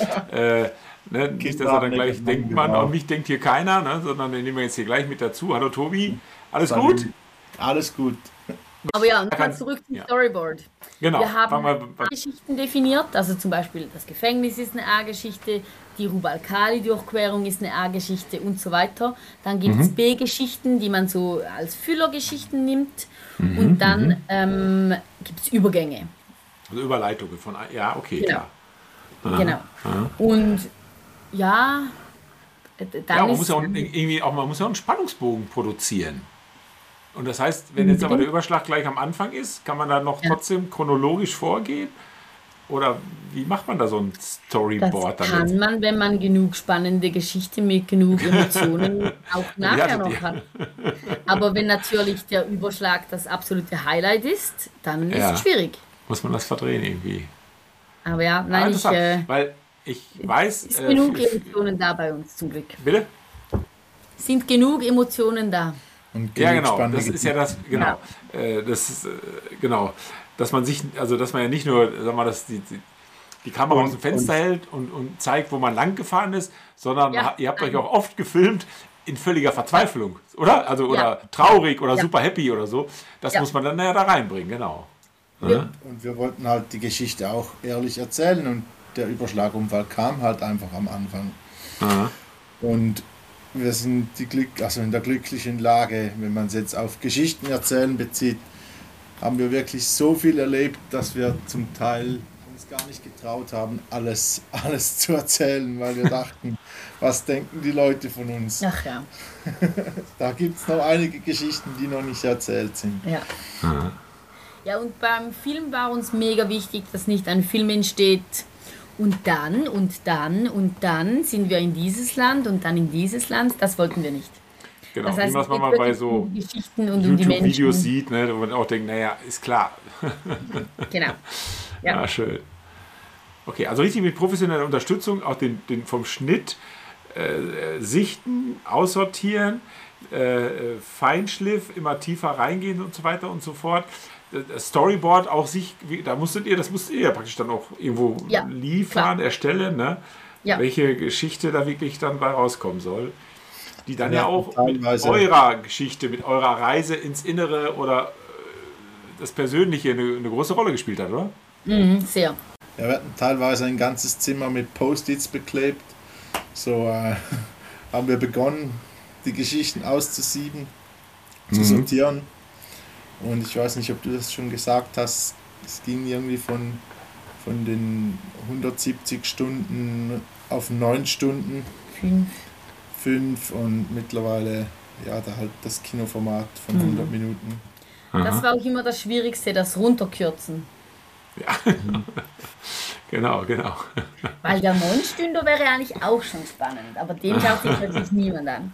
Nicht, dass er dann gleich denkt, man, an mich denkt hier keiner, ne, sondern den nehmen wir jetzt hier gleich mit dazu. Hallo Tobi, alles gut? Alles gut. Aber ja, und dann Kannst- zurück zum ja. Storyboard. Genau. Wir haben Fangen wir- Geschichten definiert, also zum Beispiel das Gefängnis ist eine A-Geschichte, die Rubalcali-Durchquerung ist eine A-Geschichte und so weiter. Dann gibt es B-Geschichten, die man so als Füllergeschichten nimmt und dann gibt es Übergänge. Also Überleitungen von, ja, okay, Genau. klar. Genau. Und ja, dann Ja, man ist muss ja auch irgendwie auch, man muss ja auch einen Spannungsbogen produzieren. Und das heißt, wenn jetzt aber der Überschlag gleich am Anfang ist, kann man da noch Ja. trotzdem chronologisch vorgehen? Oder wie macht man da so ein das Storyboard kann damit? man, wenn man genug spannende Geschichte mit genug Emotionen auch nachher hattet noch ihr? hat. Aber wenn natürlich der Überschlag das absolute Highlight ist, dann ist Ja. es schwierig. Muss man das verdrehen irgendwie? Aber ja, nein, Interessant, weil ich weiß... es sind genug Emotionen da bei uns zum Glück. Bitte? Sind genug Emotionen da. Und Ja, genug genau. spannende Das ist ja das, genau. Das ist, genau. Dass man sich, also dass man ja nicht nur, sag mal, dass die Kamera aus dem Fenster hält und zeigt, wo man lang gefahren ist, sondern Ja, ihr habt euch nein. auch oft gefilmt in völliger Verzweiflung, oder? Also, oder traurig oder Ja. super happy oder so. Das Ja. muss man dann ja da reinbringen, genau. Ja. Und wir wollten halt die Geschichte auch ehrlich erzählen und der Überschlagunfall kam halt einfach am Anfang. Aha. Und wir sind in der glücklichen Lage, wenn man es jetzt auf Geschichten erzählen bezieht, haben wir wirklich so viel erlebt, dass wir zum Teil uns gar nicht getraut haben, alles zu erzählen, weil wir dachten, was denken die Leute von uns? Ach ja. Da gibt es noch einige Geschichten, die noch nicht erzählt sind. Ja. Ja, und beim Film war uns mega wichtig, dass nicht ein Film entsteht und dann sind wir in dieses Land und dann in dieses Land. Das wollten wir nicht. Genau. Das heißt, Wie was es man geht mal bei wirklich so um die Geschichten und um die YouTube-Videos Menschen. sieht, ne, wo man auch denkt, naja, ist klar. Genau. Ja. Ja, schön. Okay, also richtig mit professioneller Unterstützung, auch den vom Schnitt sichten, aussortieren, Feinschliff, immer tiefer reingehen und so weiter und so fort. das Storyboard auch das musstet ihr ja praktisch dann auch irgendwo liefern, erstellen, ne? Ja. Welche Geschichte da wirklich dann bei rauskommen soll. Die dann ja auch mit eurer Geschichte, mit eurer Reise ins Innere oder das Persönliche eine große Rolle gespielt hat, oder? Sehr. Ja, wir hatten teilweise ein ganzes Zimmer mit Post-its beklebt. So haben wir begonnen, die Geschichten auszusieben, zu sortieren. Und ich weiß nicht, ob du das schon gesagt hast, es ging irgendwie von den 170 Stunden auf 9 Stunden. 5 und mittlerweile da halt das Kinoformat von 100 Minuten. Das war auch immer das Schwierigste, das Runterkürzen. Ja, genau. Weil der 9-Stünder wäre eigentlich auch schon spannend, aber den schaut sich wirklich niemand an.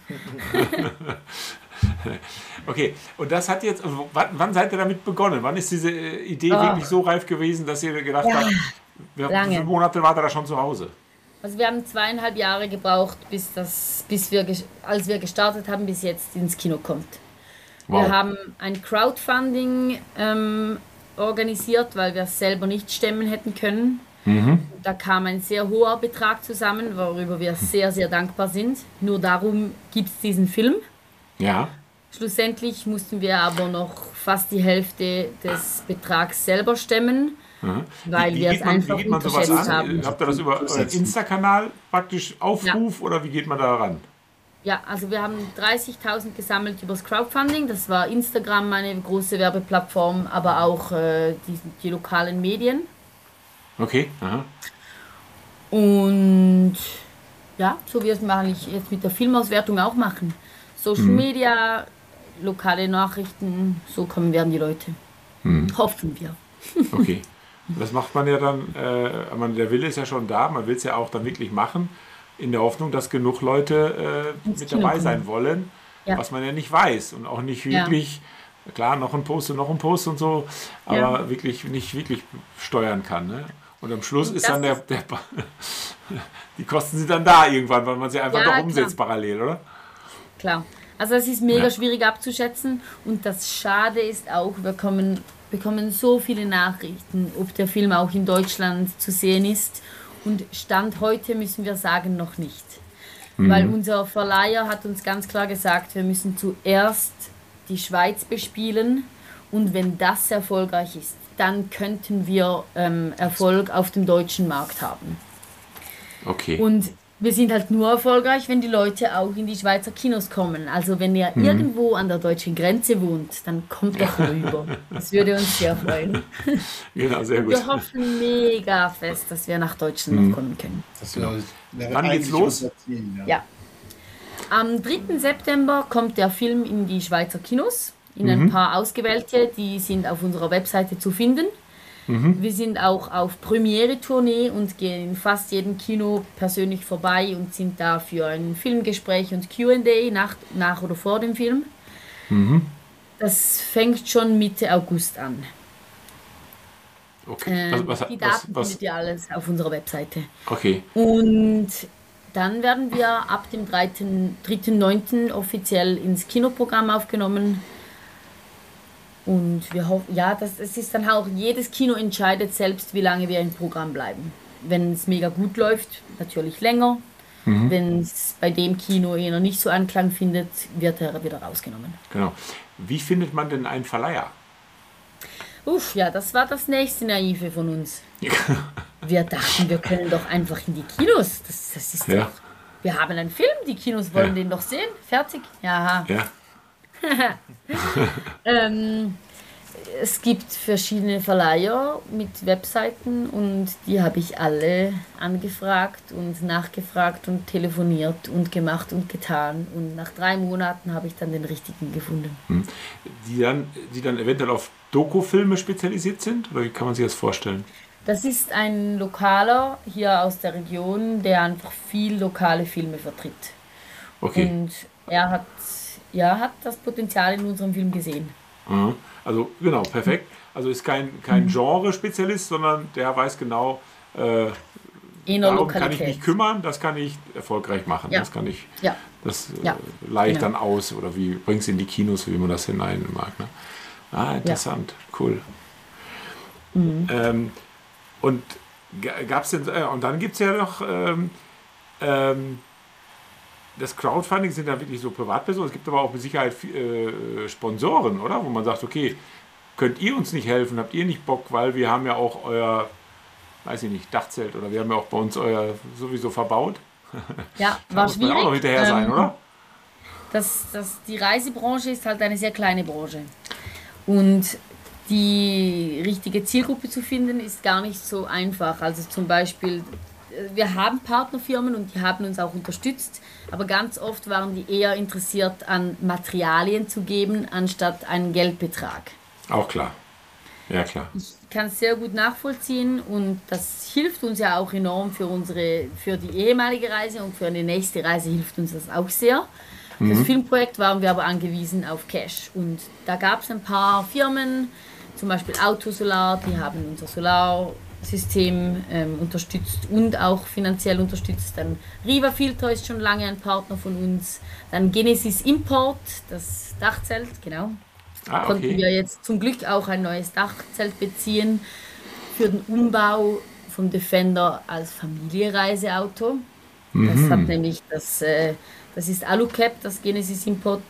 Okay, und das hat jetzt, wann seid ihr damit begonnen? Wann ist diese Idee wirklich so reif gewesen, dass ihr gedacht habt, wie viele Monate wart ihr da schon zu Hause? Also wir haben 2,5 Jahre gebraucht, als wir gestartet haben, bis jetzt ins Kino kommt. Wow. Wir haben ein Crowdfunding organisiert, weil wir es selber nicht stemmen hätten können. Da kam ein sehr hoher Betrag zusammen, worüber wir sehr, sehr dankbar sind. Nur darum gibt es diesen Film. Ja. Schlussendlich mussten wir aber noch fast die Hälfte des Betrags selber stemmen, weil wir es einfach unterschätzt haben. Habt ihr das über euren Insta-Kanal praktisch Aufruf oder wie geht man da ran? Ja, also wir haben 30.000 gesammelt übers Crowdfunding. Das war Instagram, eine große Werbeplattform, aber auch die lokalen Medien. Okay. Aha. Und ja, so wie wir es eigentlich jetzt mit der Filmauswertung auch machen. Social Media, lokale Nachrichten, so werden die Leute. Hoffen wir. Okay. Das macht man ja dann, der Wille ist ja schon da, man will es ja auch dann wirklich machen, in der Hoffnung, dass genug Leute mit dabei sein wollen, was man ja nicht weiß und auch nicht wirklich, klar, noch ein Post und so, aber nicht wirklich steuern kann. Ne? Und am Schluss ist dann die Kosten sind dann da irgendwann, weil man sie einfach doch umsetzt parallel, oder? Klar. Also es ist mega schwierig abzuschätzen und das Schade ist auch, wir bekommen so viele Nachrichten, ob der Film auch in Deutschland zu sehen ist. Und Stand heute müssen wir sagen, noch nicht. Weil unser Verleiher hat uns ganz klar gesagt, wir müssen zuerst die Schweiz bespielen und wenn das erfolgreich ist, dann könnten wir Erfolg auf dem deutschen Markt haben. Okay. Und wir sind halt nur erfolgreich, wenn die Leute auch in die Schweizer Kinos kommen. Also wenn ihr irgendwo an der deutschen Grenze wohnt, dann kommt doch rüber. Das würde uns sehr freuen. Genau, sehr gut. Wir hoffen mega fest, dass wir nach Deutschland noch kommen können. Wann geht's los? Ja. Am 3. September kommt der Film in die Schweizer Kinos. In ein paar ausgewählte, die sind auf unserer Webseite zu finden. Wir sind auch auf Premiere-Tournee und gehen in fast jedem Kino persönlich vorbei und sind da für ein Filmgespräch und Q&A nach oder vor dem Film. Das fängt schon Mitte August an. Okay. Die Daten findet ihr alles auf unserer Webseite. Okay. Und dann werden wir ab dem 3.9. offiziell ins Kinoprogramm aufgenommen. Und wir hoffen, es ist dann auch, jedes Kino entscheidet selbst, wie lange wir im Programm bleiben. Wenn es mega gut läuft, natürlich länger. Wenn es bei dem Kino eher nicht so Anklang findet, wird er wieder rausgenommen. Genau. Wie findet man denn einen Verleiher? Das war das nächste Naive von uns. Wir dachten, wir können doch einfach in die Kinos. Das ist doch, wir haben einen Film, die Kinos wollen den doch sehen. Fertig. Ja. Es gibt verschiedene Verleiher mit Webseiten und die habe ich alle angefragt und nachgefragt und telefoniert und gemacht und getan. Und nach 3 Monaten habe ich dann den richtigen gefunden. Die dann eventuell auf Dokufilme spezialisiert sind? Oder wie kann man sich das vorstellen? Das ist ein Lokaler hier aus der Region, der einfach viel lokale Filme vertritt. Okay. Und er hat das Potenzial in unserem Film gesehen. Also genau, perfekt. Also ist kein Genre-Spezialist, sondern der weiß genau, darum kann ich mich kümmern, das kann ich erfolgreich machen. Das kann ich, leihe ich dann aus oder wie bringe es in die Kinos, wie man das hinein mag. Ne? Ah, interessant, cool. Und gab es denn, und dann gibt es ja noch das Crowdfunding sind dann wirklich so Privatpersonen. Es gibt aber auch mit Sicherheit Sponsoren, oder? Wo man sagt, okay, könnt ihr uns nicht helfen? Habt ihr nicht Bock? Weil wir haben ja auch euer, weiß ich nicht, Dachzelt oder wir haben ja auch bei uns euer sowieso verbaut. Ja, Da war muss man schwierig. auch noch hinterher sein, oder? Die Reisebranche ist halt eine sehr kleine Branche. Und die richtige Zielgruppe zu finden, ist gar nicht so einfach. Also zum Beispiel, wir haben Partnerfirmen und die haben uns auch unterstützt, aber ganz oft waren die eher interessiert an Materialien zu geben, anstatt einen Geldbetrag. Auch klar. Ja, klar. Ich kann es sehr gut nachvollziehen und das hilft uns ja auch enorm für die ehemalige Reise und für eine nächste Reise hilft uns das auch sehr. Für das Filmprojekt waren wir aber angewiesen auf Cash und da gab es ein paar Firmen, zum Beispiel Autosolar, die haben unser Solarsystem unterstützt und auch finanziell unterstützt. Dann Riva Filter ist schon lange ein Partner von uns. Dann Genesis Import, das Dachzelt, genau. Ah, Konnten okay. wir jetzt zum Glück auch ein neues Dachzelt beziehen für den Umbau vom Defender als Familienreiseauto. Das hat nämlich das ist Alucap, das Genesis Import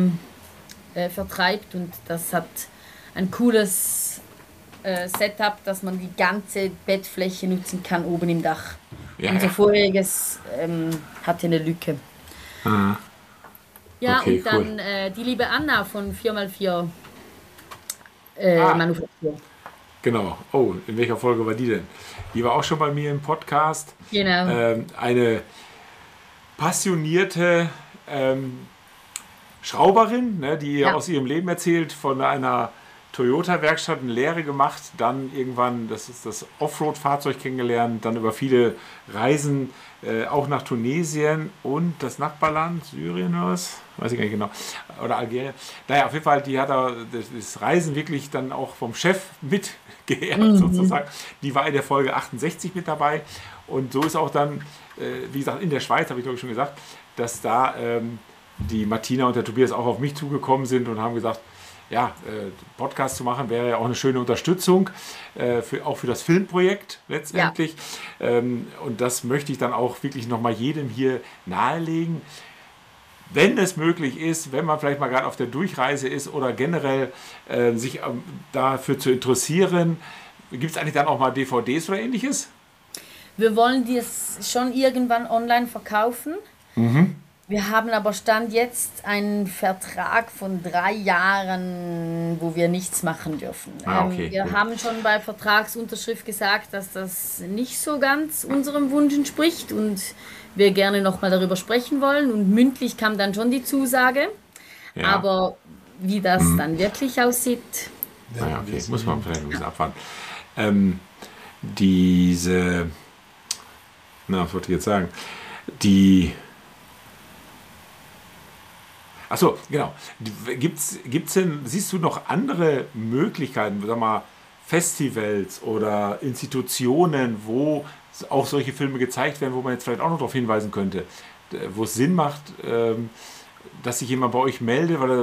vertreibt und das hat ein cooles Setup, dass man die ganze Bettfläche nutzen kann oben im Dach. Ja, Unser ja. vorheriges hatte eine Lücke. Ah, Ja, okay, und dann die liebe Anna von 4x4 Manufaktur. genau. Oh, in welcher Folge war die denn? Die war auch schon bei mir im Podcast. Genau. Eine passionierte Schrauberin, ne, die Ja. aus ihrem Leben erzählt, von einer Toyota-Werkstatt eine Lehre gemacht, dann irgendwann das Offroad-Fahrzeug kennengelernt, dann über viele Reisen auch nach Tunesien und das Nachbarland, Syrien oder was? Weiß ich gar nicht genau. Oder Algerien. Naja, auf jeden Fall, die hat da das Reisen wirklich dann auch vom Chef mitgeehrt, sozusagen. Die war in der Folge 68 mit dabei. Und so ist auch dann, wie gesagt, in der Schweiz, habe ich glaube ich schon gesagt, dass da die Martina und der Tobias auch auf mich zugekommen sind und haben gesagt, ja, Podcast zu machen wäre ja auch eine schöne Unterstützung, auch für das Filmprojekt letztendlich. Und das möchte ich dann auch wirklich nochmal jedem hier nahelegen. Wenn es möglich ist, wenn man vielleicht mal gerade auf der Durchreise ist oder generell sich dafür zu interessieren, gibt es eigentlich dann auch mal DVDs oder ähnliches? Wir wollen das schon irgendwann online verkaufen. Wir haben aber Stand jetzt einen Vertrag von 3 Jahren, wo wir nichts machen dürfen. Ah, okay, Wir gut. haben schon bei Vertragsunterschrift gesagt, dass das nicht so ganz unserem Wunsch entspricht und wir gerne nochmal darüber sprechen wollen. Und mündlich kam dann schon die Zusage. Ja. Aber wie das dann wirklich aussieht, Naja, okay, muss man vielleicht ein bisschen abwarten. Was wollte ich jetzt sagen? Achso, genau. Gibt's denn, siehst du noch andere Möglichkeiten, sag mal, Festivals oder Institutionen, wo auch solche Filme gezeigt werden, wo man jetzt vielleicht auch noch darauf hinweisen könnte, wo es Sinn macht, dass sich jemand bei euch meldet, weil er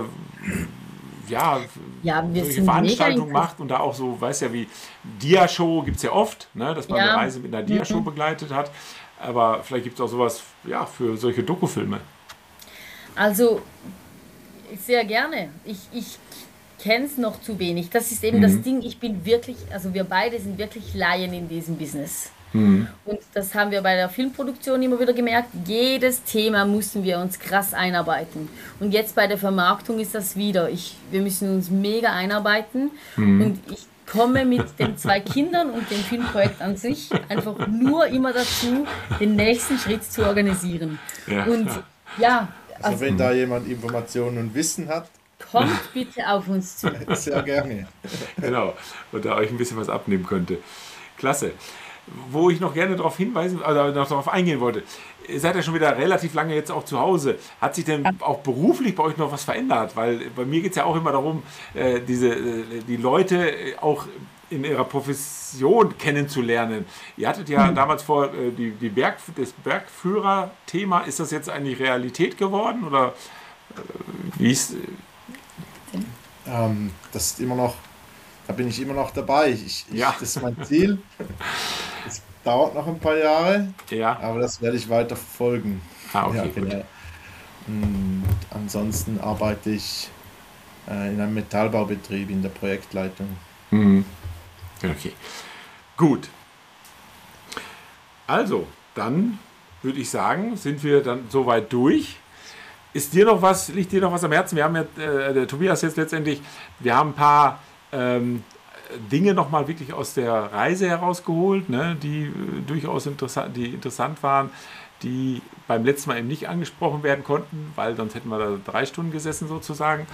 ja, wir solche sind Veranstaltungen mega macht und da auch so, weiß ja, wie Dia-Show gibt es ja oft, ne, dass man Ja. eine Reise mit einer Dia-Show begleitet hat, aber vielleicht gibt es auch sowas ja, für solche Dokufilme. Also, sehr gerne. Ich kenne es noch zu wenig. Das ist eben das Ding. Ich bin wirklich, also wir beide sind wirklich Laien in diesem Business. Und das haben wir bei der Filmproduktion immer wieder gemerkt. Jedes Thema mussten wir uns krass einarbeiten. Und jetzt bei der Vermarktung ist das wieder. Wir müssen uns mega einarbeiten. Und ich komme mit den 2 Kindern und dem Filmprojekt an sich einfach nur immer dazu, den nächsten Schritt zu organisieren. Ja. Und ja, Also wenn da jemand Informationen und Wissen hat, kommt bitte auf uns zu. sehr gerne. Genau, und da euch ein bisschen was abnehmen könnte. Klasse. Wo ich noch gerne darauf hinweisen, also noch darauf eingehen wollte, ihr seid ja schon wieder relativ lange jetzt auch zu Hause. Hat sich denn auch beruflich bei euch noch was verändert? Weil bei mir geht es ja auch immer darum, die Leute auch in ihrer Profession kennenzulernen. Ihr hattet ja damals vor, das Bergführer-Thema, ist das jetzt eigentlich Realität geworden? Oder wie ist... Das ist immer noch, da bin ich immer noch dabei. Das ist mein Ziel. Es dauert noch ein paar Jahre, Ja. aber das werde ich weiter verfolgen. Okay, Ja, gut. genau. Und ansonsten arbeite ich in einem Metallbaubetrieb in der Projektleitung. Okay. Gut. Also, dann würde ich sagen, sind wir dann soweit durch. Liegt dir noch was am Herzen? Wir haben ja, der Tobias jetzt letztendlich, wir haben ein paar Dinge nochmal wirklich aus der Reise herausgeholt, ne, die durchaus interessant waren, die beim letzten Mal eben nicht angesprochen werden konnten, weil sonst hätten wir da 3 Stunden gesessen sozusagen.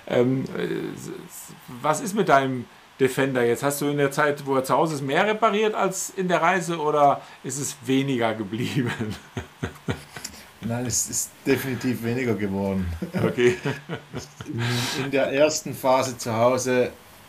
Was ist mit deinem Defender jetzt? Hast du in der Zeit, wo er zu Hause ist, mehr repariert als in der Reise oder ist es weniger geblieben? Nein, es ist definitiv weniger geworden. Okay. In der ersten Phase zu Hause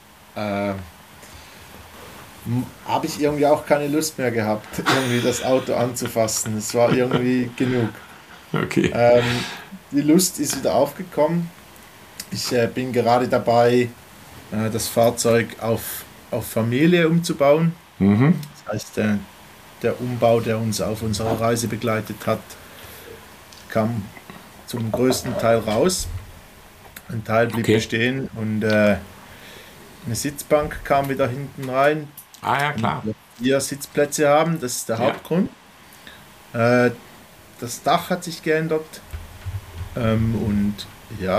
habe ich irgendwie auch keine Lust mehr gehabt, irgendwie das Auto anzufassen. Es war irgendwie genug. Okay. Die Lust ist wieder aufgekommen. Ich bin gerade dabei, das Fahrzeug auf Familie umzubauen. Das heißt, der Umbau, der uns auf unserer Reise begleitet hat, kam zum größten Teil raus. Ein Teil blieb bestehen und eine Sitzbank kam wieder hinten rein. Ja, klar. Wir Sitzplätze haben, das ist der Hauptgrund. Das Dach hat sich geändert und ja,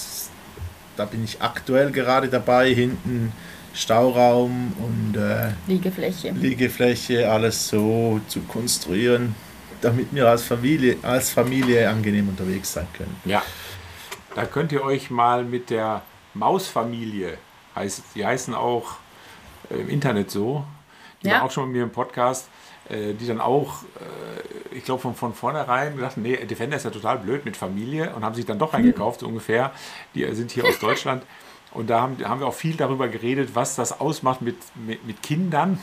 da bin ich aktuell gerade dabei, hinten Stauraum und Liegefläche, alles so zu konstruieren, damit wir als Familie angenehm unterwegs sein können. Ja, da könnt ihr euch mal mit der Mausfamilie, die heißen auch im Internet so, die waren auch schon mit mir im Podcast, die dann auch, ich glaube von vornherein gedacht, nee, Defender ist ja total blöd mit Familie und haben sich dann doch eingekauft, so ungefähr. Die sind hier aus Deutschland und da haben wir auch viel darüber geredet, was das ausmacht mit Kindern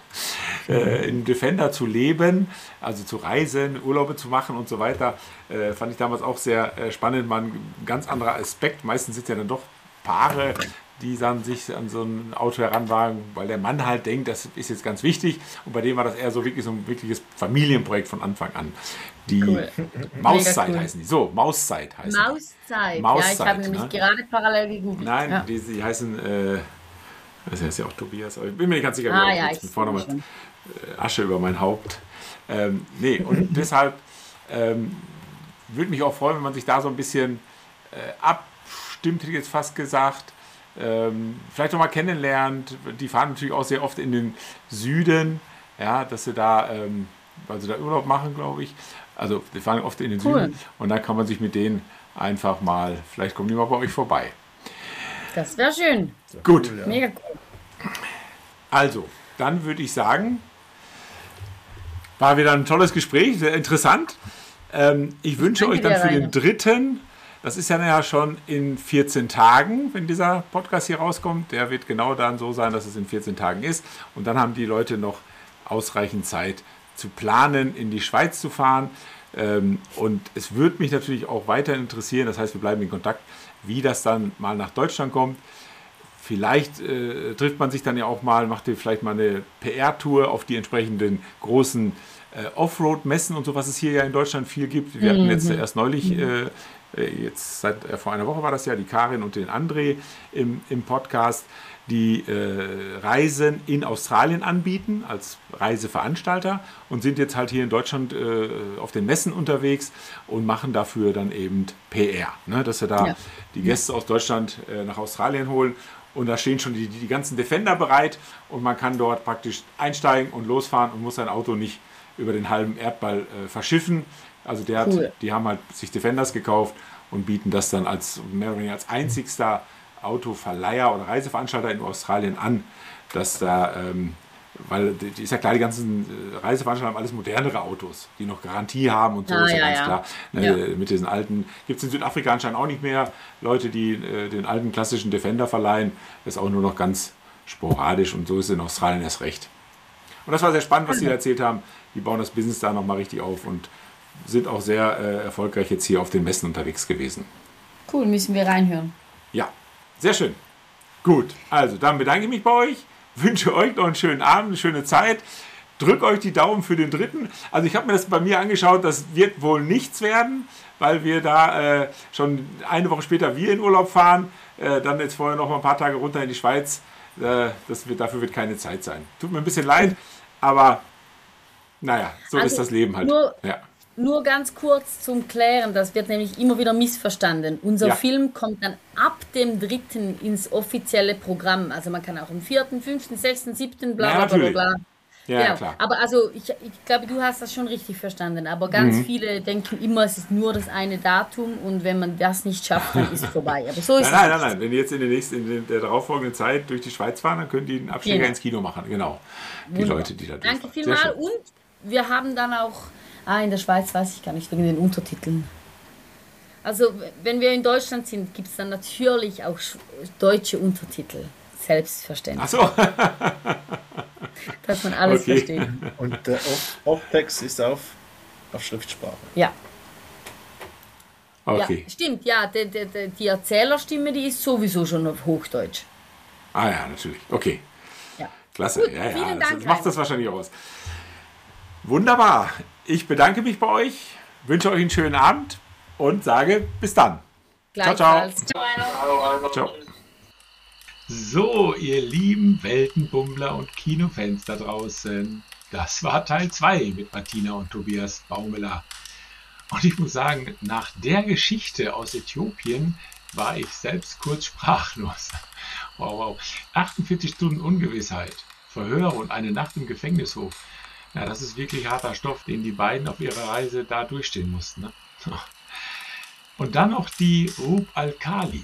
in Defender zu leben, also zu reisen, Urlaube zu machen und so weiter. Fand ich damals auch sehr spannend, mal ein ganz anderer Aspekt. Meistens sind ja dann doch Paare, die dann sich an so ein Auto heranwagen, weil der Mann halt denkt, das ist jetzt ganz wichtig. Und bei dem war das eher so ein wirkliches Familienprojekt von Anfang an. Die Mauszeit heißen die. So, Mauszeit heißen Mauszeit. Ja, ich habe nämlich gerade parallel gegoogelt. Nein, die heißen, das heißt ja auch Tobias, aber ich bin mir nicht ganz sicher, ich vorne mal Asche über mein Haupt. Und deshalb würde mich auch freuen, wenn man sich da so ein bisschen abstimmt, hätte ich jetzt fast gesagt, vielleicht noch mal kennenlernt. Die fahren natürlich auch sehr oft in den Süden, ja, dass sie da, weil sie da Urlaub machen, glaube ich. Also die fahren oft in den Süden und dann kann man sich mit denen einfach mal, vielleicht kommen die mal bei euch vorbei. Das wäre schön. Gut. Cool, ja. Mega cool. Also, dann würde ich sagen, war wieder ein tolles Gespräch, sehr interessant. Ich wünsche euch dann für den 3., das ist ja schon in 14 Tagen, wenn dieser Podcast hier rauskommt. Der wird genau dann so sein, dass es in 14 Tagen ist. Und dann haben die Leute noch ausreichend Zeit zu planen, in die Schweiz zu fahren. Und es würde mich natürlich auch weiter interessieren, das heißt, wir bleiben in Kontakt, wie das dann mal nach Deutschland kommt. Vielleicht trifft man sich dann ja auch mal, macht ihr vielleicht mal eine PR-Tour auf die entsprechenden großen Offroad-Messen und so, was es hier ja in Deutschland viel gibt. Wir hatten jetzt erst neulich, vor einer Woche war das ja, die Karin und den André im Podcast, die Reisen in Australien anbieten als Reiseveranstalter und sind jetzt halt hier in Deutschland auf den Messen unterwegs und machen dafür dann eben PR, ne? Dass wir da die Gäste aus Deutschland nach Australien holen und da stehen schon die ganzen Defender bereit und man kann dort praktisch einsteigen und losfahren und muss sein Auto nicht über den halben Erdball verschiffen. Also die haben halt sich Defenders gekauft und bieten das dann mehr oder weniger als einzigster Autoverleiher oder Reiseveranstalter in Australien an, dass da, weil ist ja klar, die ganzen Reiseveranstalter haben alles modernere Autos, die noch Garantie haben und so, ist ja ganz klar. Mit diesen alten, gibt es in Südafrika anscheinend auch nicht mehr Leute, die den alten klassischen Defender verleihen, das ist auch nur noch ganz sporadisch und so ist es in Australien erst recht. Und das war sehr spannend, was Sie erzählt haben, die bauen das Business da nochmal richtig auf und sind auch sehr erfolgreich jetzt hier auf den Messen unterwegs gewesen. Cool, müssen wir reinhören. Ja, sehr schön. Gut, also dann bedanke ich mich bei euch, wünsche euch noch einen schönen Abend, eine schöne Zeit. Drückt euch die Daumen für den 3. Also ich habe mir das bei mir angeschaut, das wird wohl nichts werden, weil wir da schon eine Woche später wir in Urlaub fahren, dann jetzt vorher noch mal ein paar Tage runter in die Schweiz. Dafür wird keine Zeit sein. Tut mir ein bisschen leid, aber naja, so Also ist das Leben halt. Ja. Nur ganz kurz zum Klären, das wird nämlich immer wieder missverstanden. Unser Ja. Film kommt dann ab dem 3. ins offizielle Programm. Also man kann auch am 4., 5., 6., 7. bla Ja, bla bla natürlich. bla. Ja, Genau. klar. Aber also ich glaube, du hast das schon richtig verstanden. Aber ganz viele denken immer, es ist nur das eine Datum und wenn man das nicht schafft, dann ist es vorbei. Aber so ist Nein. Wenn die jetzt in der darauffolgenden Zeit durch die Schweiz fahren, dann können die einen Abstecher Genau. ins Kino machen. Genau. Die Wunderbar. Leute, die da Danke durchfahren. vielmals. Sehr schön. Und wir haben dann auch, in der Schweiz weiß ich gar nicht, wegen den Untertiteln. Also wenn wir in Deutschland sind, gibt es dann natürlich auch deutsche Untertitel. Selbstverständlich. Ach so. Dass man alles Okay. versteht. Und der Off-Text ist auf Schriftsprache. Ja. Okay. Ja, stimmt, ja, die Erzählerstimme, die ist sowieso schon auf Hochdeutsch. Ah ja, natürlich. Okay. Ja. Klasse. Gut, Ja, vielen das Dank, macht Rainer. das wahrscheinlich aus. Wunderbar. Ich bedanke mich bei euch, wünsche euch einen schönen Abend und sage bis dann. Gleichfalls. Ciao. So, ihr lieben Weltenbummler und Kinofans da draußen, das war Teil 2 mit Martina und Tobias Baumeler. Und ich muss sagen, nach der Geschichte aus Äthiopien war ich selbst kurz sprachlos. Wow. 48 Stunden Ungewissheit, Verhör und eine Nacht im Gefängnishof. Ja, das ist wirklich harter Stoff, den die beiden auf ihrer Reise da durchstehen mussten. Ne? Und dann noch die Rub al-Khali.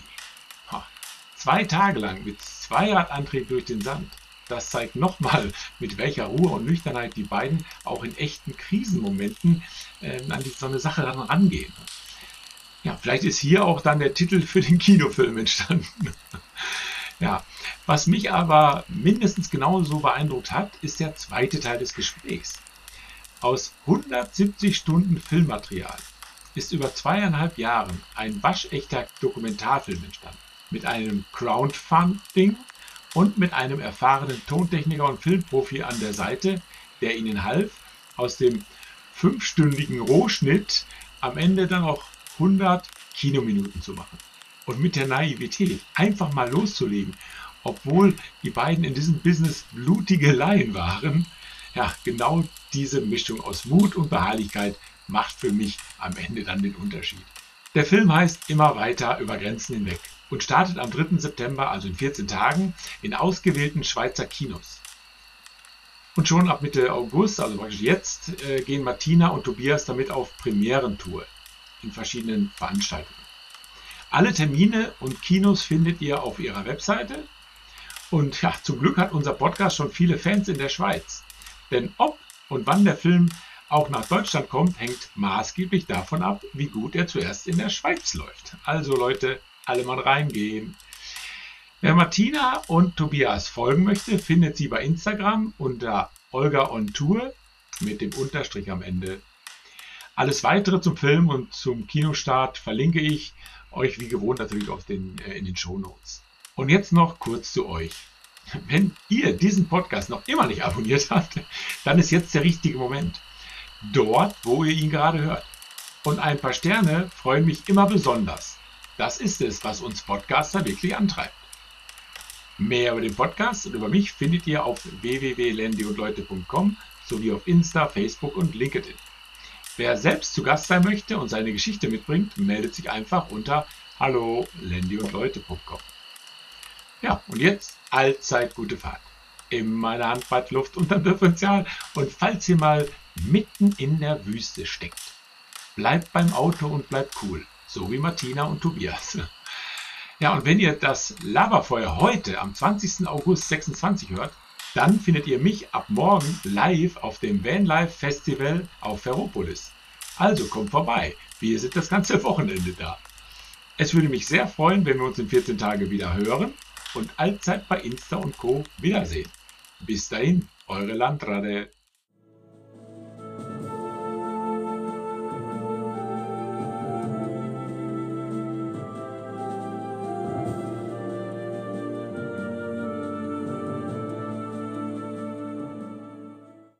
2 Tage lang mit Zweiradantrieb durch den Sand. Das zeigt nochmal, mit welcher Ruhe und Nüchternheit die beiden auch in echten Krisenmomenten an so eine Sache dann rangehen. Ja, vielleicht ist hier auch dann der Titel für den Kinofilm entstanden. Ja, was mich aber mindestens genauso beeindruckt hat, ist der zweite Teil des Gesprächs. Aus 170 Stunden Filmmaterial ist über 2,5 Jahren ein waschechter Dokumentarfilm entstanden. Mit einem Crowdfunding und mit einem erfahrenen Tontechniker und Filmprofi an der Seite, der ihnen half, aus dem 5-stündigen Rohschnitt am Ende dann auch 100 Kinominuten zu machen. Und mit der Naivität einfach mal loszulegen, obwohl die beiden in diesem Business blutige Laien waren. Ja, genau diese Mischung aus Mut und Beharrlichkeit macht für mich am Ende dann den Unterschied. Der Film heißt Immer weiter über Grenzen hinweg und startet am 3. September, also in 14 Tagen, in ausgewählten Schweizer Kinos. Und schon ab Mitte August, also praktisch jetzt, gehen Martina und Tobias damit auf Premierentour in verschiedenen Veranstaltungen. Alle Termine und Kinos findet ihr auf ihrer Webseite. Und ja, zum Glück hat unser Podcast schon viele Fans in der Schweiz. Denn ob und wann der Film auch nach Deutschland kommt, hängt maßgeblich davon ab, wie gut er zuerst in der Schweiz läuft. Also Leute, alle mal reingehen. Wer Martina und Tobias folgen möchte, findet sie bei Instagram unter Olga on Tour mit dem Unterstrich am Ende. Alles weitere zum Film und zum Kinostart verlinke ich euch wie gewohnt natürlich in den Shownotes. Und jetzt noch kurz zu euch. Wenn ihr diesen Podcast noch immer nicht abonniert habt, dann ist jetzt der richtige Moment. Dort, wo ihr ihn gerade hört. Und ein paar Sterne freuen mich immer besonders. Das ist es, was uns Podcaster wirklich antreibt. Mehr über den Podcast und über mich findet ihr auf www.lendyundleute.com sowie auf Insta, Facebook und LinkedIn. Wer selbst zu Gast sein möchte und seine Geschichte mitbringt, meldet sich einfach unter hallo@lendyundleute.com. Ja, und jetzt allzeit gute Fahrt. Immer eine Handbreit Luft unterm Differential und falls ihr mal mitten in der Wüste steckt, bleibt beim Auto und bleibt cool, so wie Martina und Tobias. Ja, und wenn ihr das Laberfeuer heute am 20. August 26 hört, dann findet ihr mich ab morgen live auf dem Vanlife Festival auf Ferropolis. Also kommt vorbei, wir sind das ganze Wochenende da. Es würde mich sehr freuen, wenn wir uns in 14 Tagen wieder hören und allzeit bei Insta und Co. wiedersehen. Bis dahin, eure Landrade.